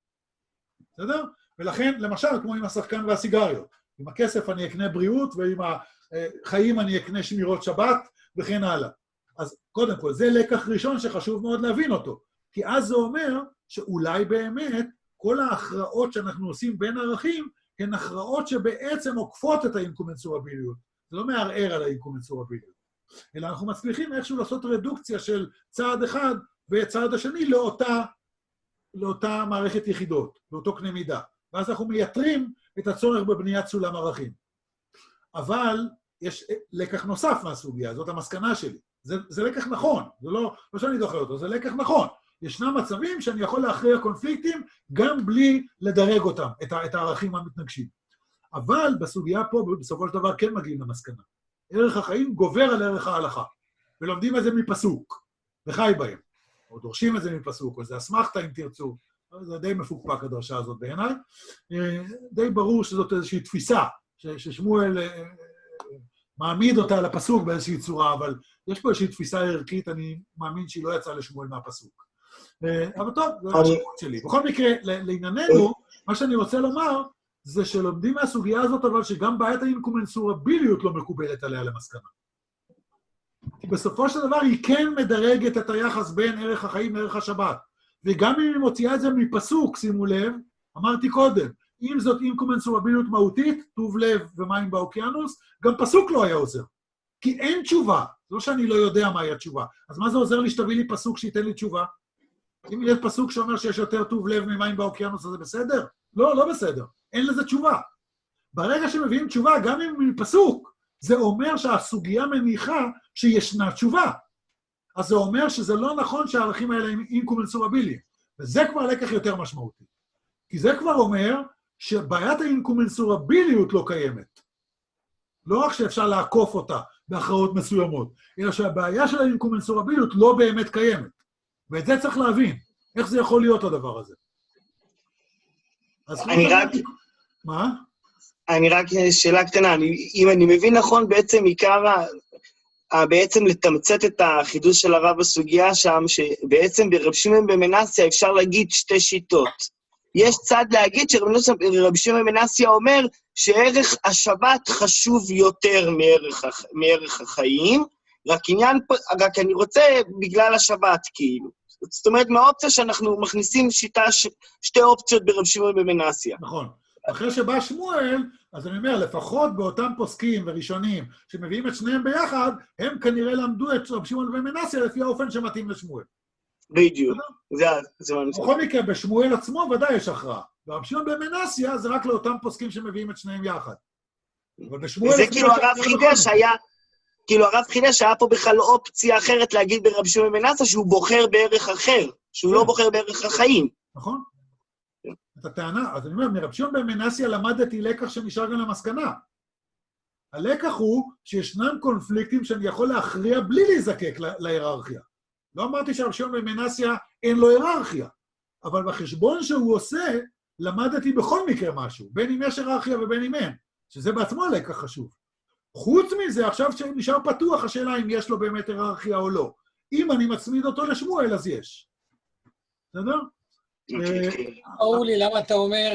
בסדר? ולכן, למשל, כמו עם השחקן והסיגריות, עם הכסף אני אקנה בריאות, ועם החיים אני אקנה שמירות שבת, וכן הלאה. אז קודם כל, זה לקח ראשון שחשוב מאוד להבין אותו, כי אז זה אומר שאולי באמת כל ההכרעות שאנחנו עושים בין ערכים, הן הכרעות שבעצם עוקפות את האינקומנסורביליות. זה לא מערער על האינקומנסורביליות, אלא אנחנו מצליחים איכשהו לעשות רדוקציה של צעד אחד וצעד השני לאותה, לאותה מערכת יחידות, לאותו קנה מידה. ואז אנחנו מייתרים את הצורך בבניית סולם ערכים. אבל יש לקח נוסף מהסוגיה, זאת המסקנה שלי. זה, זה לקח נכון, זה לא, לא שאני דוחה אותו, זה לקח נכון. ישנם מצבים שאני יכול להכריע קונפליקטים גם בלי לדרג אותם, את, את הערכים המתנגשים. אבל בסוגיה פה, בסופו של דבר, כן מגיעים למסקנה. ערך החיים גובר על ערך ההלכה, ולומדים את זה מפסוק, וחי בהם. או דורשים את זה מפסוק, או זה אסמכתה אם תרצו. זה די מפוקפק הדרשה הזאת בעיניי. די ברור שזאת איזושהי תפיסה, ששמואל מעמיד אותה לפסוק באיזושהי צורה, אבל יש פה איזושהי תפיסה ערכית, אני מאמין שהיא לא יצאה לשמואל מהפסוק. אבל טוב, זה המשמעות שלי. בכל מקרה, לענייננו, מה שאני רוצה לומר, זה שלומדים מהסוגיה הזאת, אבל שגם בעיית האינקומנסורביליות לא מקובלת עליה למסקנה. כי בסופו של דבר היא כן מדרגת את היחס בין ערך החיים לערך השבת. וגם אם היא מוציאה את זה מפסוק, שימו לב, אמרתי קודם, אם זאת אינקומנסורביליות מהותית, טוב לב ומים באוקיינוס, גם פסוק לא היה עוזר. כי אין תשובה. זה לא שאני לא יודע מהי התשובה. אז מה זה עוזר לי שתביא לי פסוק שייתן לי תשובה? אם יש פסוק שאומר שיש יותר טוב לב ממים באוקיינוס, אז זה בסדר? לא, לא בסדר. אין לזה תשובה. ברגע שמביאים תשובה, גם אם מפסוק, זה אומר שהסוגיה מניחה שישנה תשובה. אז זה אומר שזה לא נכון שהערכים האלה הם אינקומנסורביליים. וזה כבר לקח יותר משמעותי. כי זה כבר אומר שבעיית האינקומנסורביליות לא קיימת. לא רק שאפשר לעקוף אותה בהכרעות מסוימות, אלא שהבעיה של האינקומנסורביליות לא באמת קיימת. ואת זה צריך להבין. איך זה יכול להיות הדבר הזה? אני רק... מה? אני רק שאלה קטנה. אני, אם אני מבין נכון, בעצם עיקר ה... בעצם לתמצת את החידוש של הרב בסוגיה שם, שבעצם ברב שמעון בן מנסיה אפשר להגיד שתי שיטות. יש צד להגיד שרב שמעון בן מנסיה אומר שערך השבת חשוב יותר מערך, מערך החיים, רק עניין, רק אני רוצה בגלל השבת כאילו. זאת אומרת, מהאופציה שאנחנו מכניסים שיטה, ש... שתי אופציות ברב שמעון בן מנסיה. נכון. אחרי שבא שמואל, אז אני אומר, לפחות באותם פוסקים וראשונים שמביאים את שניהם ביחד, הם כנראה למדו את רב שמעון בן מנסיה לפי האופן שמתאים לשמואל. בדיוק. זה, זה מה אני חושב. בכל מקרה, בשמואל עצמו ודאי יש הכרעה. ורב שמעון בן מנסיה זה רק לאותם פוסקים שמביאים את שניהם יחד. אבל בשמואל... וזה כאילו הרב חידש היה, כאילו הרב חידש היה פה בכלל אופציה אחרת להגיד ברב שמעון בן מנסיה שהוא בוחר בערך אחר, שהוא לא בוחר בערך החיים. נכון. את הטענה, אז אני אומר, מרב שמעון בן מנסיה למדתי לקח שנשאר גם למסקנה. הלקח הוא שישנם קונפליקטים שאני יכול להכריע בלי להיזקק להיררכיה. לא אמרתי שרב שמעון בן מנסיה אין לו היררכיה, אבל בחשבון שהוא עושה, למדתי בכל מקרה משהו, בין אם יש היררכיה ובין אם אין, שזה בעצמו לקח חשוב. חוץ מזה, עכשיו שנשאר פתוח, השאלה אם יש לו באמת היררכיה או לא. אם אני מצמיד אותו לשמואל, אז יש. בסדר? אולי, למה אתה אומר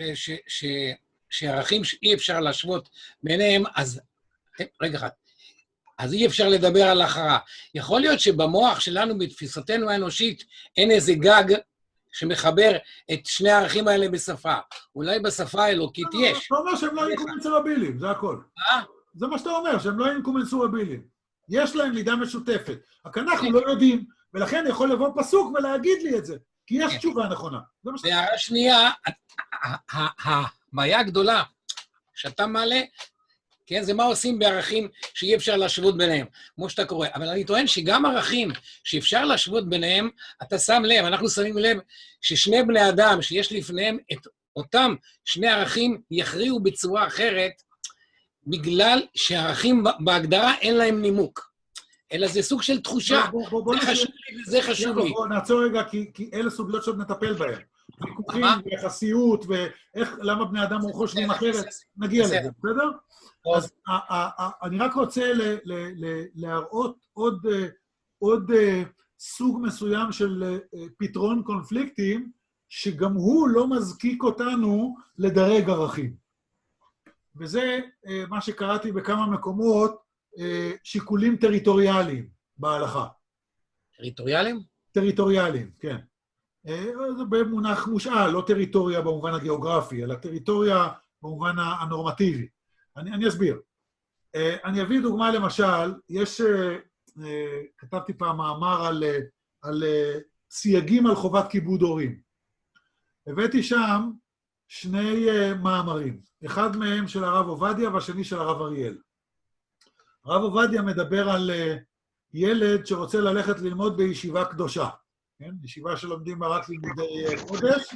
שערכים שאי אפשר להשוות ביניהם, אז... רגע אחד. אז אי אפשר לדבר על הכרעה. יכול להיות שבמוח שלנו, בתפיסתנו האנושית, אין איזה גג שמחבר את שני הערכים האלה בשפה. אולי בשפה האלוקית יש. אתה אומר שהם לא אינקומנסורבילים, זה הכל. אה? זה מה שאתה אומר, שהם לא אינקומנסורבילים. יש להם לידה משותפת. רק אנחנו לא יודעים, ולכן יכול לבוא פסוק ולהגיד לי את זה, כי יש תשובה נכונה. והערה שנייה, הבעיה הגדולה שאתה מעלה, כן, זה מה עושים בערכים שאי אפשר להשוות ביניהם, כמו שאתה קורא. אבל אני טוען שגם ערכים שאפשר להשוות ביניהם, אתה שם לב, אנחנו שמים לב ששני בני אדם שיש לפניהם את אותם שני ערכים יכריעו בצורה אחרת, בגלל שהערכים בהגדרה אין להם נימוק. אלא זה סוג של תחושה. בוא, בוא, בוא, זה חשוב לי וזה חשוב לי. בוא נעצור רגע, כי, כי אלה סוגיות שעוד נטפל בהן. ויכוחים ויחסיות, ולמה בני אדם חושבים אחרת, נגיע לזה, בסדר? אז אני רק רוצה להראות עוד סוג מסוים של פתרון קונפליקטים, שגם הוא לא מזקיק אותנו לדרג ערכים. וזה מה שקראתי בכמה מקומות, שיקולים טריטוריאליים בהלכה. טריטוריאליים? טריטוריאליים, כן. זה במונח מושאל, לא טריטוריה במובן הגיאוגרפי, אלא טריטוריה במובן הנורמטיבי. אני, אני אסביר. אני אביא דוגמה למשל, יש, כתבתי פעם מאמר על, על סייגים על חובת כיבוד הורים. הבאתי שם שני מאמרים, אחד מהם של הרב עובדיה והשני של הרב אריאל. הרב עובדיה מדבר על ילד שרוצה ללכת ללמוד בישיבה קדושה, כן? ישיבה שלומדים בה רק לימודי קודש,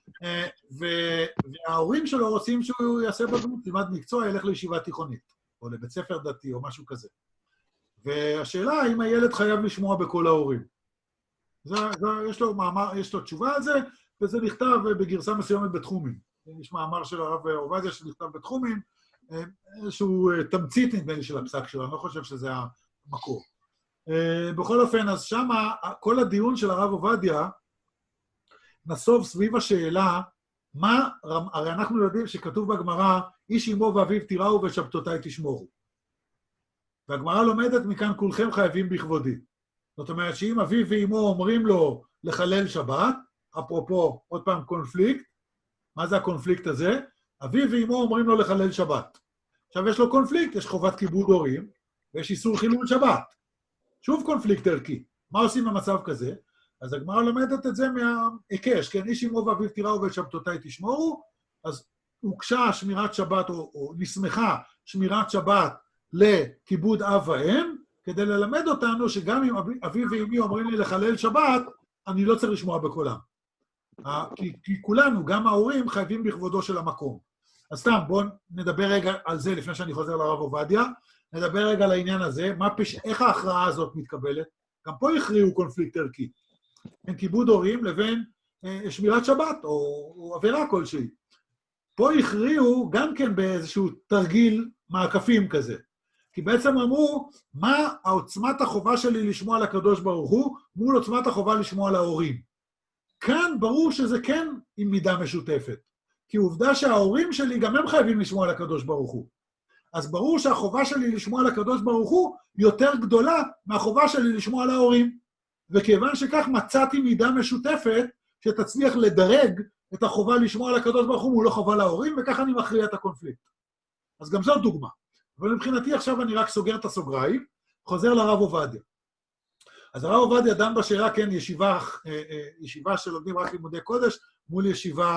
וההורים שלו רוצים שהוא יעשה בגרות, לימד מקצוע, ילך לישיבה תיכונית, או לבית ספר דתי, או משהו כזה. והשאלה, האם הילד חייב לשמוע בכל ההורים? זה, זה, יש לו מאמר, יש לו תשובה על זה, וזה נכתב בגרסה מסוימת בתחומים. יש מאמר של הרב עובדיה שנכתב בתחומים, איזשהו תמצית נדמה לי של הפסק שלו, אני לא חושב שזה המקור. בכל אופן, אז שמה, כל הדיון של הרב עובדיה נסוב סביב השאלה, מה, הרי אנחנו יודעים שכתוב בגמרא, איש אמו ואביו תיראו ושבתותיי תשמורו. והגמרא לומדת מכאן כולכם חייבים בכבודי. זאת אומרת שאם אביו ואמו אומרים לו לחלל שבת, אפרופו עוד פעם קונפליקט, מה זה הקונפליקט הזה? אביו ואמו אומרים לו לחלל שבת. עכשיו יש לו קונפליקט, יש חובת כיבוד הורים, ויש איסור חילול שבת. שוב קונפליקט ערכי. מה עושים במצב כזה? אז הגמרא לומדת את זה מהעיקש, כן? איש אמו ואביו תיראו ושבתותיי תשמורו, אז הוגשה שמירת שבת, או, או נסמכה שמירת שבת לכיבוד אב ואם, כדי ללמד אותנו שגם אם אביו ואמי אומרים לי לחלל שבת, אני לא צריך לשמוע בקולם. כי, כי כולנו, גם ההורים, חייבים בכבודו של המקום. אז סתם, בואו נדבר רגע על זה לפני שאני חוזר לרב עובדיה, נדבר רגע על העניין הזה, מה פש... איך ההכרעה הזאת מתקבלת? גם פה הכריעו קונפליקט ערכי. בין כיבוד הורים לבין אה, שמירת שבת, או, או עבירה כלשהי. פה הכריעו גם כן באיזשהו תרגיל מעקפים כזה. כי בעצם אמרו, מה העוצמת החובה שלי לשמוע על הקדוש ברוך הוא, מול עוצמת החובה לשמוע על ההורים. כאן ברור שזה כן עם מידה משותפת. כי עובדה שההורים שלי גם הם חייבים לשמוע על הקדוש ברוך הוא. אז ברור שהחובה שלי לשמוע על הקדוש ברוך הוא יותר גדולה מהחובה שלי לשמוע על ההורים. וכיוון שכך מצאתי מידה משותפת שתצליח לדרג את החובה לשמוע על הקדוש ברוך הוא מול החובה להורים, וכך אני מכריע את הקונפליקט. אז גם זאת דוגמה. אבל מבחינתי עכשיו אני רק סוגר את הסוגריים, חוזר לרב עובדיה. אז הרב עובדיה דן בשאלה, כן, ישיבה, ישיבה שלומדים רק לימודי קודש, מול ישיבה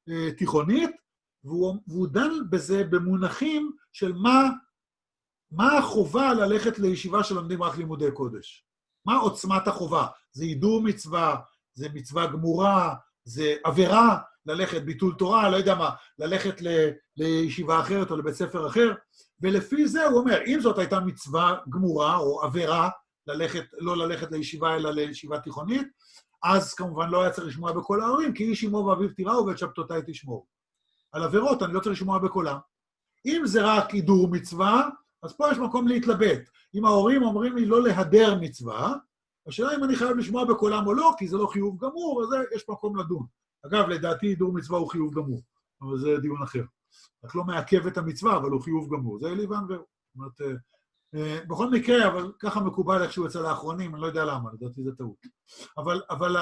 אה, תיכונית, והוא, והוא דן בזה במונחים של מה, מה החובה ללכת לישיבה שלומדים רק לימודי קודש. מה עוצמת החובה? זה הידור מצווה, זה מצווה גמורה, זה עבירה, ללכת ביטול תורה, לא יודע מה, ללכת ל, לישיבה אחרת או לבית ספר אחר, ולפי זה הוא אומר, אם זאת הייתה מצווה גמורה או עבירה, ללכת, לא ללכת לישיבה אלא לישיבה תיכונית, אז כמובן לא היה צריך לשמוע בכל ההורים, כי איש אמו ואביו תיראו ואת שבתותיי תשמור. על עבירות אני לא צריך לשמוע בקולם. אם זה רק הידור מצווה, אז פה יש מקום להתלבט. אם ההורים אומרים לי לא להדר מצווה, השאלה אם אני חייב לשמוע בקולם או לא, כי זה לא חיוב גמור, אז יש מקום לדון. אגב, לדעתי הידור מצווה הוא חיוב גמור, אבל זה דיון אחר. רק לא מעכב את המצווה, אבל הוא חיוב גמור. זה אלי ון והוא. זאת אומרת, בכל מקרה, אבל ככה מקובל איכשהו אצל האחרונים, אני לא יודע למה, לדעתי זה טעות. אבל, אבל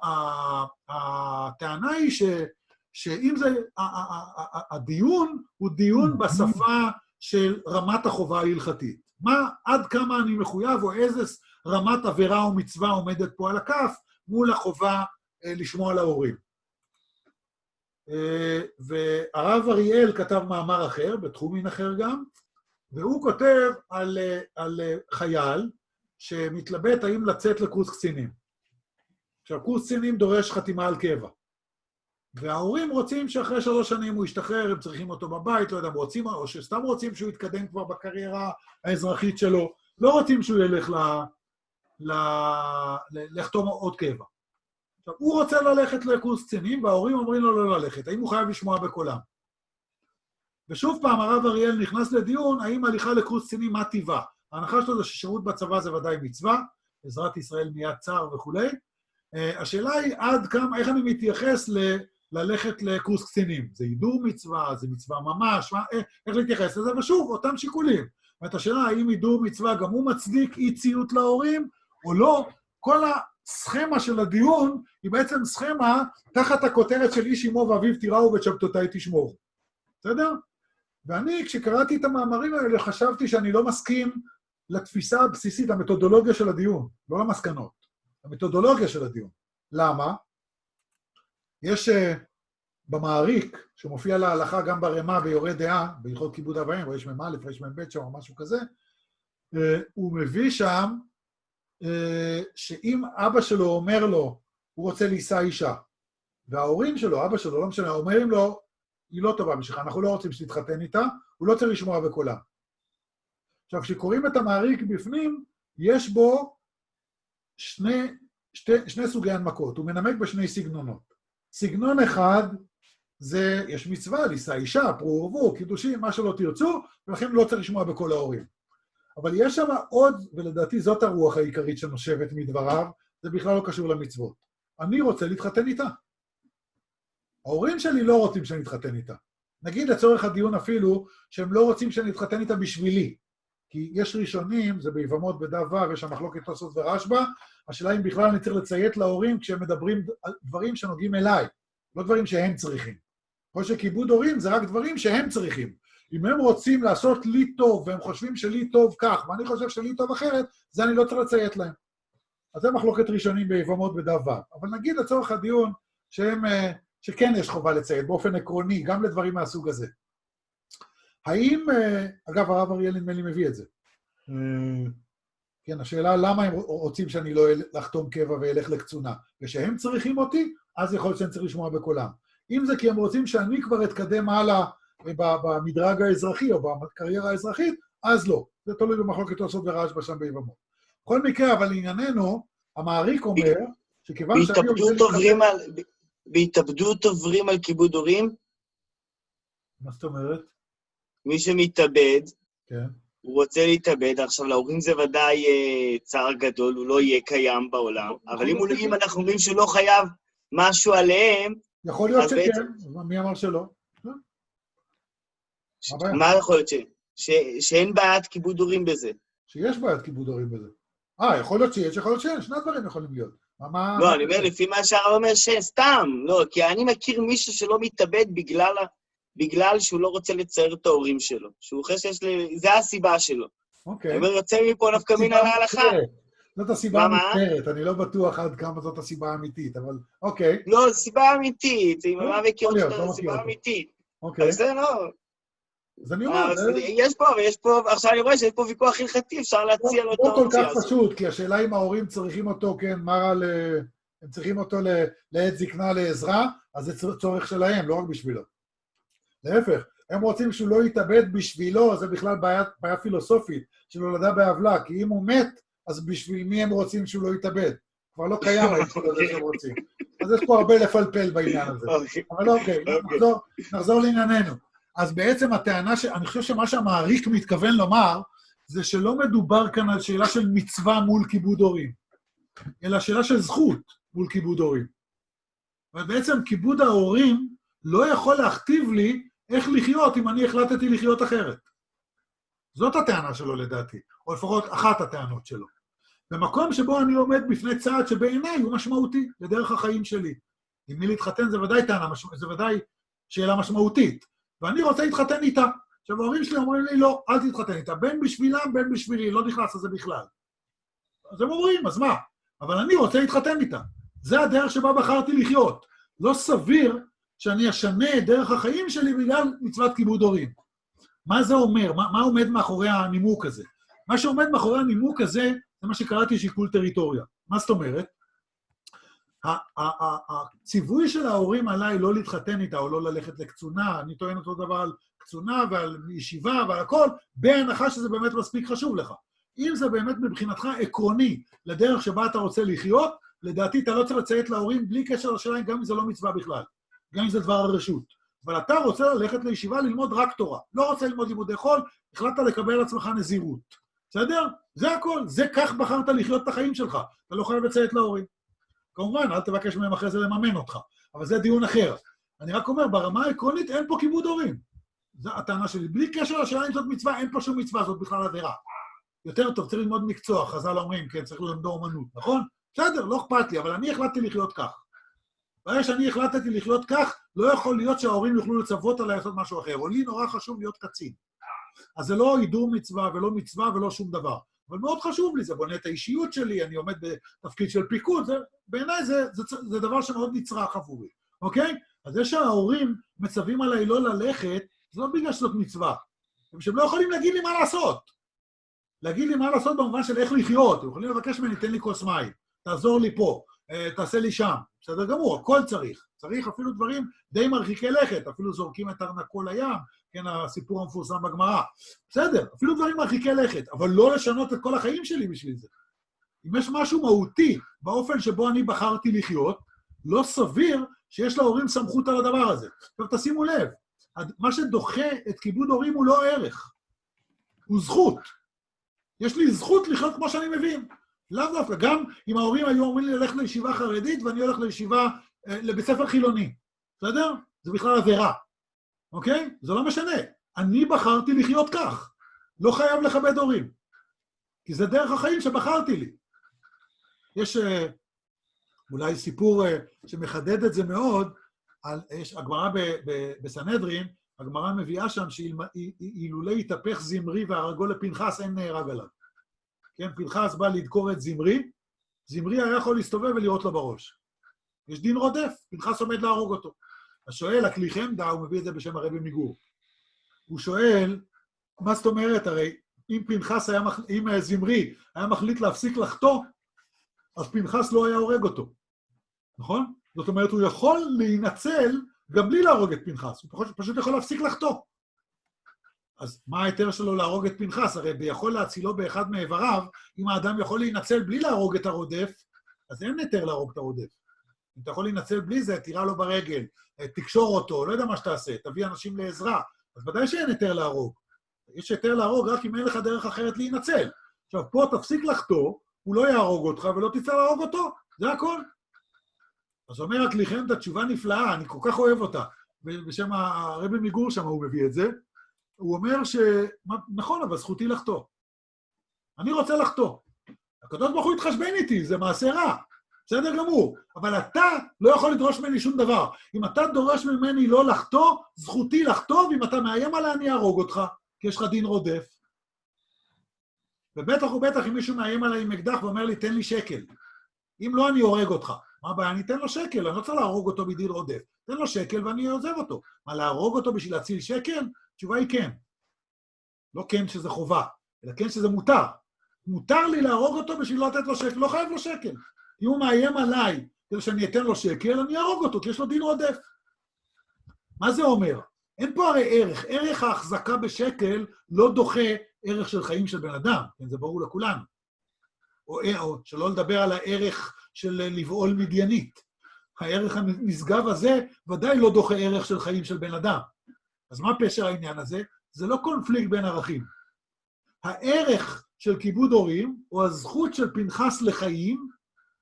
הטענה היא ש, שאם זה, הדיון הוא דיון בשפה של רמת החובה ההלכתית. מה, עד כמה אני מחויב, או איזה רמת עבירה או מצווה עומדת פה על הכף, מול החובה לשמוע להורים. והרב אריאל כתב מאמר אחר, בתחומין אחר גם, והוא כותב על, על חייל שמתלבט האם לצאת לקורס קצינים. עכשיו, קורס קצינים דורש חתימה על קבע. וההורים רוצים שאחרי שלוש שנים הוא ישתחרר, הם צריכים אותו בבית, לא יודע, רוצים, או שסתם רוצים שהוא יתקדם כבר בקריירה האזרחית שלו, לא רוצים שהוא ילך ל, ל, ל, לחתום עוד קבע. עכשיו, הוא רוצה ללכת לקורס קצינים, וההורים אומרים לו לא ללכת, האם הוא חייב לשמוע בקולם. ושוב פעם, הרב אריאל נכנס לדיון, האם הליכה לקורס קצינים, מה טבעה? ההנחה שלו זה ששירות בצבא זה ודאי מצווה, עזרת ישראל מיד צר וכו'. השאלה היא עד כמה, איך אני מתייחס ל, ללכת לקורס קצינים? זה הידור מצווה, זה מצווה ממש, מה, איך להתייחס לזה? ושוב, אותם שיקולים. ואת השאלה, האם הידור מצווה גם הוא מצדיק אי ציות להורים, או לא? כל הסכמה של הדיון היא בעצם סכמה תחת הכותרת של איש אמו ואביו תיראו ואת שבתותיי תשמור. בסדר? ואני, כשקראתי את המאמרים האלה, חשבתי שאני לא מסכים לתפיסה הבסיסית, המתודולוגיה של הדיון, לא למסקנות, המתודולוגיה של הדיון. למה? יש uh, במעריק, שמופיע להלכה גם ברמה ויורד דעה, בהלכות כיבוד אב ואם, ויש מ"א, ויש מ"ב שם או משהו כזה, uh, הוא מביא שם uh, שאם אבא שלו אומר לו, הוא רוצה להישא אישה, וההורים שלו, אבא שלו, לא משנה, אומרים לו, היא לא טובה בשבילך, אנחנו לא רוצים שתתחתן איתה, הוא לא צריך לשמוע בקולה. עכשיו, כשקוראים את המעריק בפנים, יש בו שני, שתי, שני סוגי הנמקות, הוא מנמק בשני סגנונות. סגנון אחד, זה, יש מצווה, לישא אישה, פרו ורבו, קידושים, מה שלא תרצו, ולכן לא צריך לשמוע בכל ההורים. אבל יש שם עוד, ולדעתי זאת הרוח העיקרית שנושבת מדבריו, זה בכלל לא קשור למצוות. אני רוצה להתחתן איתה. ההורים שלי לא רוצים שאני אתחתן איתה. נגיד לצורך הדיון אפילו, שהם לא רוצים שאני אתחתן איתה בשבילי. כי יש ראשונים, זה ביבמות בדף ו', יש שם מחלוקת תוספות ורשב"א, השאלה אם בכלל אני צריך לציית להורים כשהם מדברים על דברים שנוגעים אליי, לא דברים שהם צריכים. כמו שכיבוד הורים זה רק דברים שהם צריכים. אם הם רוצים לעשות לי טוב, והם חושבים שלי טוב כך, ואני חושב שלי טוב אחרת, זה אני לא צריך לציית להם. אז זה מחלוקת ראשונים ביבמות בדף ו'. אבל נגיד לצורך הדיון שהם... שכן יש חובה לציית, באופן עקרוני, גם לדברים מהסוג הזה. האם, אגב, הרב אריאל נדמה לי מביא את זה. כן, השאלה למה הם רוצים שאני לא לחתום קבע ואלך לקצונה, ושהם צריכים אותי, אז יכול להיות שאני צריך לשמוע בקולם. אם זה כי הם רוצים שאני כבר אתקדם הלאה במדרג האזרחי או בקריירה האזרחית, אז לא. זה תלוי במחלוקת תוספות ורשב"א שם ביבמות. בכל מקרה, אבל לענייננו, המעריק אומר, שכיוון שאני... בהתאבדות עוברים על... בהתאבדות עוברים על כיבוד הורים? מה זאת אומרת? מי שמתאבד, כן. הוא רוצה להתאבד, עכשיו להורים זה ודאי אה, צער גדול, הוא לא יהיה קיים בעולם, אבל אם, הוא, אם אנחנו אומרים שהוא לא חייב משהו עליהם... יכול להיות שכן, בעצם... מי אמר שלא? ש... מה יכול להיות ש... ש... שאין בעיית כיבוד הורים בזה? שיש בעיית כיבוד הורים בזה. אה, יכול להיות שיש, יכול להיות שאין, שני דברים יכולים להיות. מה, לא, מה אני אומר, לפי מה שהרב אומר, שסתם, לא, כי אני מכיר מישהו שלא מתאבד בגלל, בגלל שהוא לא רוצה לצייר את ההורים שלו, שהוא חושב שיש לי, זה הסיבה שלו. אוקיי. אני אומר, יוצא מפה נפקא מינה להלכה. זאת הסיבה מה, מה? המתארת, אני לא בטוח עד כמה זאת הסיבה האמיתית, אבל אוקיי. לא, סיבה אמיתית, אם לא, מה מכיר יכול להיות, אותך, לא זו מכיר סיבה אותו. אמיתית. אוקיי, אז זה לא... אז אני אומר, אז זה יש פה, יש פה, עכשיו אני רואה שיש פה ויכוח הלכתי, אפשר להציע לו לא את לא כל האופציה כך הזאת. פשוט, כי השאלה אם ההורים צריכים אותו, כן, מה רע ל... הם צריכים אותו ל- לעת זקנה לעזרה, אז זה צור- צורך שלהם, לא רק בשבילו. להפך, הם רוצים שהוא לא יתאבד בשבילו, זה בכלל בעיה, בעיה פילוסופית, של הולדה בעוולה, כי אם הוא מת, אז בשביל מי הם רוצים שהוא לא יתאבד? כבר לא קיים היצור הזה שהם רוצים. אז יש פה הרבה לפלפל בעניין הזה. אוקיי. אבל אוקיי, נחזור, נחזור לענייננו. אז בעצם הטענה, ש... אני חושב שמה שהמעריק מתכוון לומר, זה שלא מדובר כאן על שאלה של מצווה מול כיבוד הורים, אלא שאלה של זכות מול כיבוד הורים. ובעצם כיבוד ההורים לא יכול להכתיב לי איך לחיות אם אני החלטתי לחיות אחרת. זאת הטענה שלו לדעתי, או לפחות אחת הטענות שלו. במקום שבו אני עומד בפני צעד שבעיניי הוא משמעותי לדרך החיים שלי. עם מי להתחתן זה ודאי טענה, זה ודאי שאלה משמעותית. ואני רוצה להתחתן איתה. עכשיו, ההורים שלי אומרים לי, לא, אל תתחתן איתה. בין בשבילם, בין בשבילי, לא נכנס לזה בכלל. אז הם אומרים, אז מה? אבל אני רוצה להתחתן איתה. זה הדרך שבה בחרתי לחיות. לא סביר שאני אשנה את דרך החיים שלי בגלל מצוות כיבוד הורים. מה זה אומר? מה, מה עומד מאחורי הנימוק הזה? מה שעומד מאחורי הנימוק הזה, זה מה שקראתי שיקול טריטוריה. מה זאת אומרת? הציווי של ההורים עליי לא להתחתן איתה או לא ללכת לקצונה, אני טוען אותו דבר על קצונה ועל ישיבה ועל הכל, בהנחה שזה באמת מספיק חשוב לך. אם זה באמת מבחינתך עקרוני לדרך שבה אתה רוצה לחיות, לדעתי אתה לא צריך לציית להורים בלי קשר לשאלה, גם אם זה לא מצווה בכלל, גם אם זה דבר הרשות. אבל אתה רוצה ללכת לישיבה ללמוד רק תורה, לא רוצה ללמוד לימודי חול, החלטת לקבל על עצמך נזירות. בסדר? זה הכל, זה כך בחרת לחיות את החיים שלך, אתה לא חייב לציית להורים. כמובן, אל תבקש מהם אחרי זה לממן אותך, אבל זה דיון אחר. אני רק אומר, ברמה העקרונית אין פה כיבוד הורים. זו הטענה שלי. בלי קשר לשאלה אם זאת מצווה, אין פה שום מצווה, זאת בכלל עבירה. יותר טוב, צריך ללמוד מקצוע, חז"ל אומרים, כן, צריך ללמוד אומנות, נכון? בסדר, לא אכפת לי, אבל אני החלטתי לחיות כך. ברגע שאני החלטתי לחיות כך, לא יכול להיות שההורים יוכלו לצוות עליי לעשות משהו אחר, או לי נורא חשוב להיות קצין. אז זה לא הידור מצווה ולא מצווה ולא שום דבר. אבל מאוד חשוב לי, זה בונה את האישיות שלי, אני עומד בתפקיד של פיקוד, זה, בעיניי זה, זה, זה דבר שמאוד נצרך עבורי, אוקיי? אז זה שההורים מצווים עליי לא ללכת, זה לא בגלל שזאת מצווה. הם שהם לא יכולים להגיד לי מה לעשות. להגיד לי מה לעשות במובן של איך לחיות. הם יכולים לבקש ממני, תן לי כוס מים, תעזור לי פה, תעשה לי שם. בסדר גמור, הכל צריך. צריך אפילו דברים די מרחיקי לכת, אפילו זורקים את ארנקו לים, כן, הסיפור המפורסם בגמרא. בסדר, אפילו דברים מרחיקי לכת, אבל לא לשנות את כל החיים שלי בשביל זה. אם יש משהו מהותי באופן שבו אני בחרתי לחיות, לא סביר שיש להורים סמכות על הדבר הזה. עכשיו תשימו לב, מה שדוחה את כיבוד הורים הוא לא ערך, הוא זכות. יש לי זכות לחיות כמו שאני מבין. לאו דווקא, גם אם ההורים היו אומרים לי ללכת לישיבה חרדית, ואני הולך לישיבה, לבית ספר חילוני. בסדר? זה בכלל עבירה. אוקיי? זה לא משנה. אני בחרתי לחיות כך. לא חייב לכבד הורים. כי זה דרך החיים שבחרתי לי. יש אולי סיפור שמחדד את זה מאוד, על, יש הגמרא בסנהדרין, הגמרא מביאה שם שאילולא יתהפך זמרי והרגו לפנחס, אין נהרג עליו. כן, פנחס בא לדקור את זמרי, זמרי היה יכול להסתובב ולראות לו בראש. יש דין רודף, פנחס עומד להרוג אותו. השואל, הכלי חמדה, הוא מביא את זה בשם הרבי מגור. הוא שואל, מה זאת אומרת? הרי אם פנחס היה, אם זמרי היה מחליט להפסיק לחטוא, אז פנחס לא היה הורג אותו. נכון? זאת אומרת, הוא יכול להינצל גם בלי להרוג את פנחס, הוא פשוט יכול להפסיק לחטוא. אז מה ההיתר שלו להרוג את פנחס? הרי ביכול להצילו באחד מאיבריו, אם האדם יכול להינצל בלי להרוג את הרודף, אז אין היתר להרוג את הרודף. אם אתה יכול להינצל בלי זה, תירה לו ברגל, תקשור אותו, לא יודע מה שתעשה, תביא אנשים לעזרה, אז ודאי שאין היתר להרוג. יש היתר להרוג רק אם אין לך דרך אחרת להינצל. עכשיו, פה תפסיק לחטוא, הוא לא יהרוג אותך ולא תצא להרוג אותו, זה הכל. אז אומר הכלי חמדה, תשובה נפלאה, אני כל כך אוהב אותה. בשם הרבי מגור שם הוא מביא את זה. הוא אומר ש... נכון, אבל זכותי לחטוא. אני רוצה לחטוא. הקדוש ברוך הוא יתחשבן איתי, זה מעשה רע. בסדר גמור. אבל אתה לא יכול לדרוש ממני שום דבר. אם אתה דורש ממני לא לחטוא, זכותי לחטוא, ואם אתה מאיים עליי, אני אהרוג אותך, כי יש לך דין רודף. ובטח ובטח אם מישהו מאיים עליי עם אקדח ואומר לי, תן לי שקל. אם לא, אני הורג אותך. מה הבעיה? אני אתן לו שקל, אני לא צריך להרוג אותו בדין עודף. תן לו שקל ואני עוזב אותו. מה, להרוג אותו בשביל להציל שקל? התשובה היא כן. לא כן שזה חובה, אלא כן שזה מותר. מותר לי להרוג אותו בשביל לא לתת לו שקל, לא חייב לו שקל. אם הוא מאיים עליי כדי שאני אתן לו שקל, אני ארוג אותו, כי יש לו דין עודף. מה זה אומר? אין פה הרי ערך. ערך ההחזקה בשקל לא דוחה ערך של חיים של בן אדם, כן, זה ברור לכולנו. או, או שלא לדבר על הערך של לבעול מדיינית. הערך הנשגב הזה ודאי לא דוחה ערך של חיים של בן אדם. אז מה פשר העניין הזה? זה לא קונפליקט בין ערכים. הערך של כיבוד הורים, או הזכות של פנחס לחיים,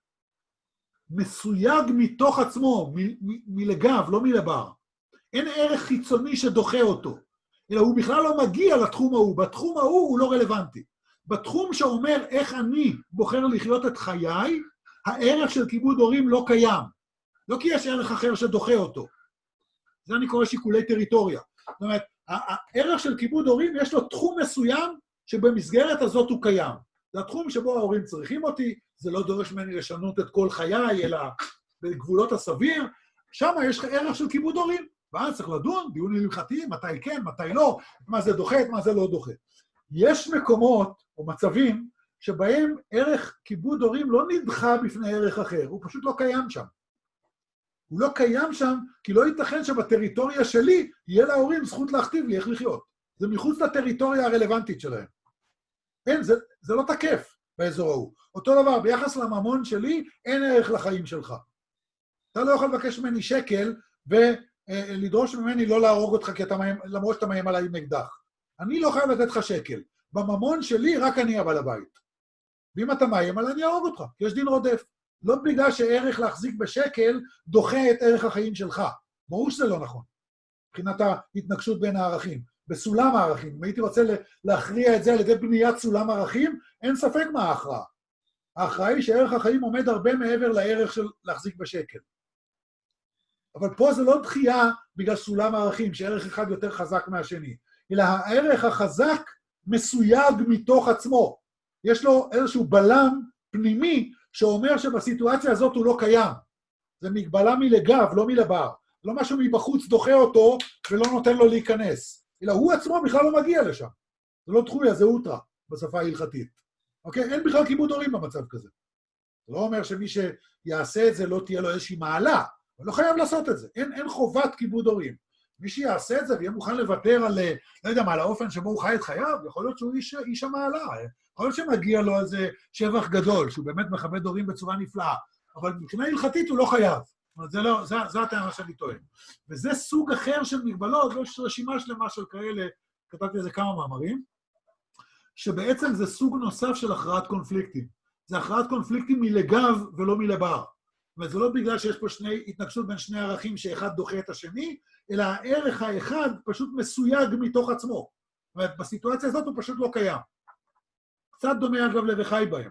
מסויג מתוך עצמו, מ- מ- מלגב, לא מלבר. אין ערך חיצוני שדוחה אותו, אלא הוא בכלל לא מגיע לתחום ההוא. בתחום ההוא הוא לא רלוונטי. בתחום שאומר איך אני בוחר לחיות את חיי, הערך של כיבוד הורים לא קיים. לא כי יש ערך אחר שדוחה אותו. זה אני קורא שיקולי טריטוריה. זאת אומרת, הערך של כיבוד הורים יש לו תחום מסוים שבמסגרת הזאת הוא קיים. זה התחום שבו ההורים צריכים אותי, זה לא דורש ממני לשנות את כל חיי, אלא בגבולות הסביר. שם יש ערך של כיבוד הורים. ואז צריך לדון, דיון הלכתי, מתי כן, מתי לא, מה זה דוחה, מה זה לא דוחה. יש מקומות או מצבים שבהם ערך כיבוד הורים לא נדחה בפני ערך אחר, הוא פשוט לא קיים שם. הוא לא קיים שם, כי לא ייתכן שבטריטוריה שלי יהיה להורים זכות להכתיב לי איך לחיות. זה מחוץ לטריטוריה הרלוונטית שלהם. אין, זה, זה לא תקף באזור ההוא. אותו דבר, ביחס לממון שלי, אין ערך לחיים שלך. אתה לא יכול לבקש ממני שקל ולדרוש ממני לא להרוג אותך, כי אתה מהם, למרות שאתה מהם עליי עם אקדח. אני לא חייב לתת לך שקל. בממון שלי רק אני הבעל הבית. ואם אתה מאיים עליי, אני ארוג אותך, כי יש דין רודף. לא בגלל שערך להחזיק בשקל דוחה את ערך החיים שלך. ברור שזה לא נכון. מבחינת ההתנגשות בין הערכים. בסולם הערכים, אם הייתי רוצה להכריע את זה על ידי בניית סולם ערכים, אין ספק מה ההכרעה. ההכרעה היא שערך החיים עומד הרבה מעבר לערך של להחזיק בשקל. אבל פה זה לא דחייה בגלל סולם הערכים, שערך אחד יותר חזק מהשני, אלא הערך החזק מסויג מתוך עצמו. יש לו איזשהו בלם פנימי שאומר שבסיטואציה הזאת הוא לא קיים. זה מגבלה מלגב, לא מלבר. לא משהו מבחוץ דוחה אותו ולא נותן לו להיכנס. אלא הוא עצמו בכלל לא מגיע לשם. זה לא דחויה, זה אוטרה בשפה ההלכתית. אוקיי? אין בכלל כיבוד הורים במצב כזה. זה לא אומר שמי שיעשה את זה לא תהיה לו איזושהי מעלה, אבל לא חייב לעשות את זה. אין, אין חובת כיבוד הורים. מי שיעשה את זה ויהיה מוכן לוותר על, לא יודע מה, על האופן שבו הוא חי את חייו, יכול להיות שהוא איש, איש המעלה. יכול להיות שמגיע לו איזה שבח גדול, שהוא באמת מכבד הורים בצורה נפלאה, אבל מבחינה הלכתית הוא לא חייב. זאת אומרת, זה לא, זה, זה הטענה שאני טוען. וזה סוג אחר של מגבלות, יש רשימה שלמה של כאלה, כתבתי איזה כמה מאמרים, שבעצם זה סוג נוסף של הכרעת קונפליקטים. זה הכרעת קונפליקטים מלגב ולא מלבר. זאת אומרת, זה לא בגלל שיש פה שני, התנגשות בין שני ערכים שאחד דוחה את השני, אלא הערך האחד פשוט מסויג מתוך עצמו. זאת אומרת, בסיטואציה הזאת הוא פשוט לא קיים. קצת דומה אגב לרחי בהם,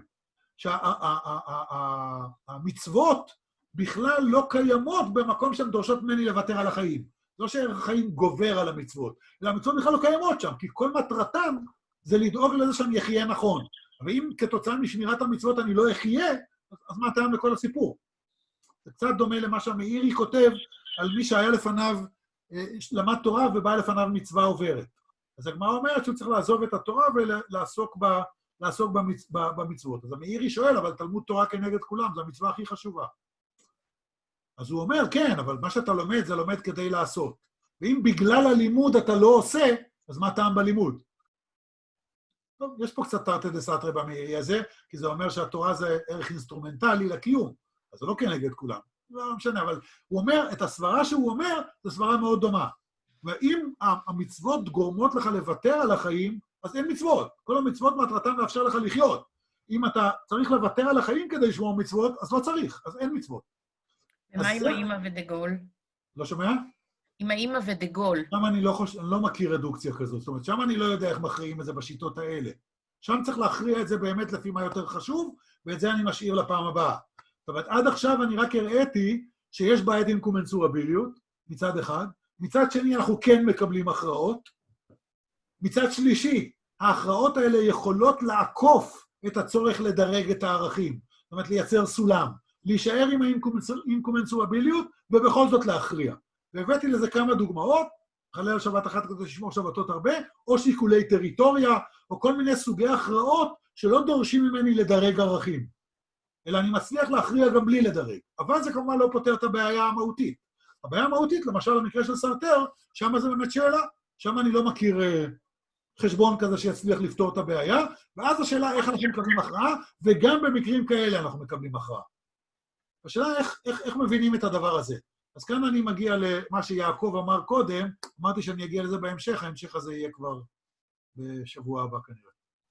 שהמצוות בכלל לא קיימות במקום שהן דורשות ממני לוותר על החיים. לא שערך החיים גובר על המצוות, אלא המצוות בכלל לא קיימות שם, כי כל מטרתם זה לדאוג לזה שאני אחיה נכון. אבל אם כתוצאה משמירת המצוות אני לא אחיה, אז מה הטעם לכל הסיפור? זה קצת דומה למה שהמאירי כותב על מי שהיה לפניו, למד תורה ובא לפניו מצווה עוברת. אז הגמרא אומרת שהוא צריך לעזוב את התורה ולעסוק ב, לעסוק במצ, במצוות. אז המאירי שואל, אבל תלמוד תורה כנגד כולם, זו המצווה הכי חשובה. אז הוא אומר, כן, אבל מה שאתה לומד זה לומד כדי לעשות. ואם בגלל הלימוד אתה לא עושה, אז מה טעם בלימוד? טוב, יש פה קצת תרתי דסתרי במאירי הזה, כי זה אומר שהתורה זה ערך אינסטרומנטלי לקיום. אז זה לא כנגד כולם. לא משנה, אבל הוא אומר, את הסברה שהוא אומר, זו סברה מאוד דומה. ואם המצוות גורמות לך לוותר על החיים, אז אין מצוות. כל המצוות מטרתן לאפשר לך לחיות. אם אתה צריך לוותר על החיים כדי לשמור מצוות, אז לא צריך, אז אין מצוות. ומה עם האמא ודגול? לא שומע? עם האמא ודגול. שם אני לא, חוש... אני לא מכיר רדוקציה כזאת. זאת אומרת, שם אני לא יודע איך מכריעים את זה בשיטות האלה. שם צריך להכריע את זה באמת לפי מה יותר חשוב, ואת זה אני משאיר לפעם הבאה. זאת אומרת, עד עכשיו אני רק הראיתי שיש בעיית אינקומנסורביליות, מצד אחד, מצד שני אנחנו כן מקבלים הכרעות, מצד שלישי, ההכרעות האלה יכולות לעקוף את הצורך לדרג את הערכים. זאת אומרת, לייצר סולם, להישאר עם האינקומנסורביליות, ובכל זאת להכריע. והבאתי לזה כמה דוגמאות, חלל שבת אחת כדי לשמור שבתות הרבה, או שיקולי טריטוריה, או כל מיני סוגי הכרעות שלא דורשים ממני לדרג ערכים. אלא אני מצליח להכריע גם בלי לדרג. אבל זה כמובן לא פותר את הבעיה המהותית. הבעיה המהותית, למשל, במקרה של סרטר, שם זה באמת שאלה, שם אני לא מכיר uh, חשבון כזה שיצליח לפתור את הבעיה, ואז השאלה איך אנחנו מקבלים הכרעה, וגם במקרים כאלה אנחנו מקבלים הכרעה. השאלה איך, איך, איך מבינים את הדבר הזה. אז כאן אני מגיע למה שיעקב אמר קודם, אמרתי שאני אגיע לזה בהמשך, ההמשך הזה יהיה כבר בשבוע הבא כנראה.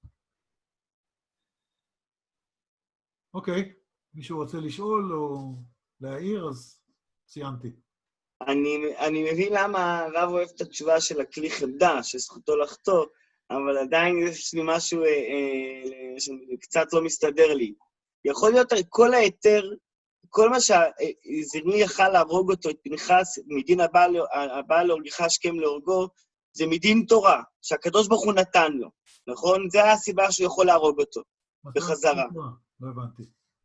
אוקיי, מישהו רוצה לשאול או להעיר, אז ציינתי. אני, אני מבין למה הרב אוהב את התשובה של הכלי חמדה, שזכותו לחטוא, אבל עדיין יש לי משהו אה, אה, שקצת לא מסתדר לי. יכול להיות כל היתר, כל מה שהזרמי יכל להרוג אותו, את פנחס, מדין הבא להורגך השכם להורגו, זה מדין תורה, שהקדוש ברוך הוא נתן לו, נכון? זה הסיבה שהוא יכול להרוג אותו, בחזרה. לא הבנתי.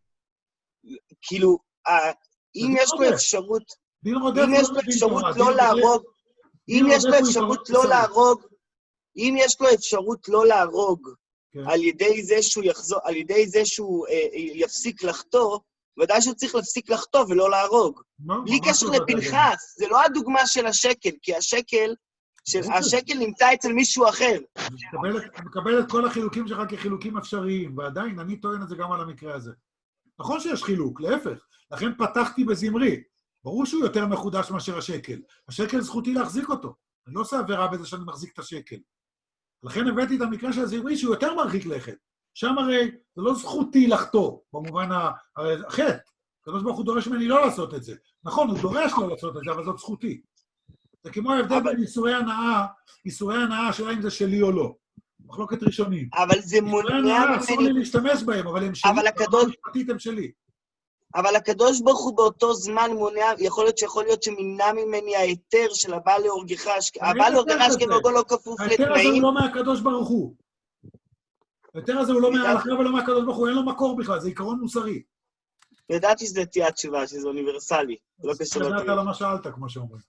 כאילו, אם יש לו אפשרות, אם יש לו אפשרות לא להרוג, אם יש לו אפשרות לא להרוג, אם יש לו אפשרות לא להרוג, על ידי זה שהוא יחזור, על ידי זה שהוא יפסיק לחטוא, ודאי שהוא צריך להפסיק לחטוא ולא להרוג. בלי קשר לפנחס, זה לא הדוגמה של השקל, כי השקל, השקל נמצא אצל מישהו אחר. אני מקבל את כל החילוקים שלך כחילוקים אפשריים, ועדיין אני טוען את זה גם על המקרה הזה. נכון שיש חילוק, להפך. לכן פתחתי בזמרי. ברור שהוא יותר מחודש מאשר השקל. השקל זכותי להחזיק אותו. אני לא עושה עבירה בזה שאני מחזיק את השקל. לכן הבאתי את המקרה של הזמרי שהוא יותר מרחיק לכת. שם הרי זה לא זכותי לחטוא, במובן החטא. הקדוש ברוך הוא דורש ממני לא לעשות את זה. נכון, הוא דורש לא לעשות את זה, אבל זאת זכותי. זה כמו ההבדל בין איסורי הנאה, איסורי הנאה, השאלה אם זה שלי או לא. מחלוקת ראשונים. אבל זה מונע ממני... איסורי הנאה, אסור לי להשתמש בהם, אבל הם שלי, אבל הקדוש... המשפטית הם שלי. אבל הקדוש ברוך הוא באותו זמן מונע, יכול להיות שיכול להיות שמנע ממני ההיתר של הבא להורגך, הבא להורגך שכנוגו לא כפוף לתנאים. ההיתר הזה הוא לא מהקדוש ברוך הוא. ההיתר הזה הוא לא מההלכה ולא מהקדוש ברוך הוא, אין לו מקור בכלל, זה עיקרון מוסרי. ידעתי שזה תהיה התשובה, שזה אוניברסלי. לא קשור לדעת על מה שאלת, כמו שאומרים.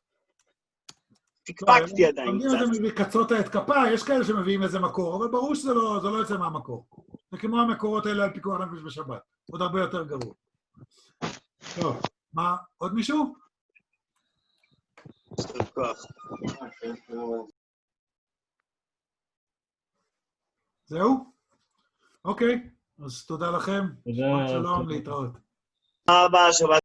פקפקתי עדיין. תמיד זה מקצות ההתקפה, יש כאלה שמביאים איזה מקור, אבל ברור שזה לא יוצא מהמקור. זה כמו המקורות האלה על פיקוח נפש בשבת. עוד הרבה יותר גרוע. טוב, מה, עוד מישהו? זהו? אוקיי, אז תודה לכם. תודה. שלום, להתראות. תודה רבה, שבת.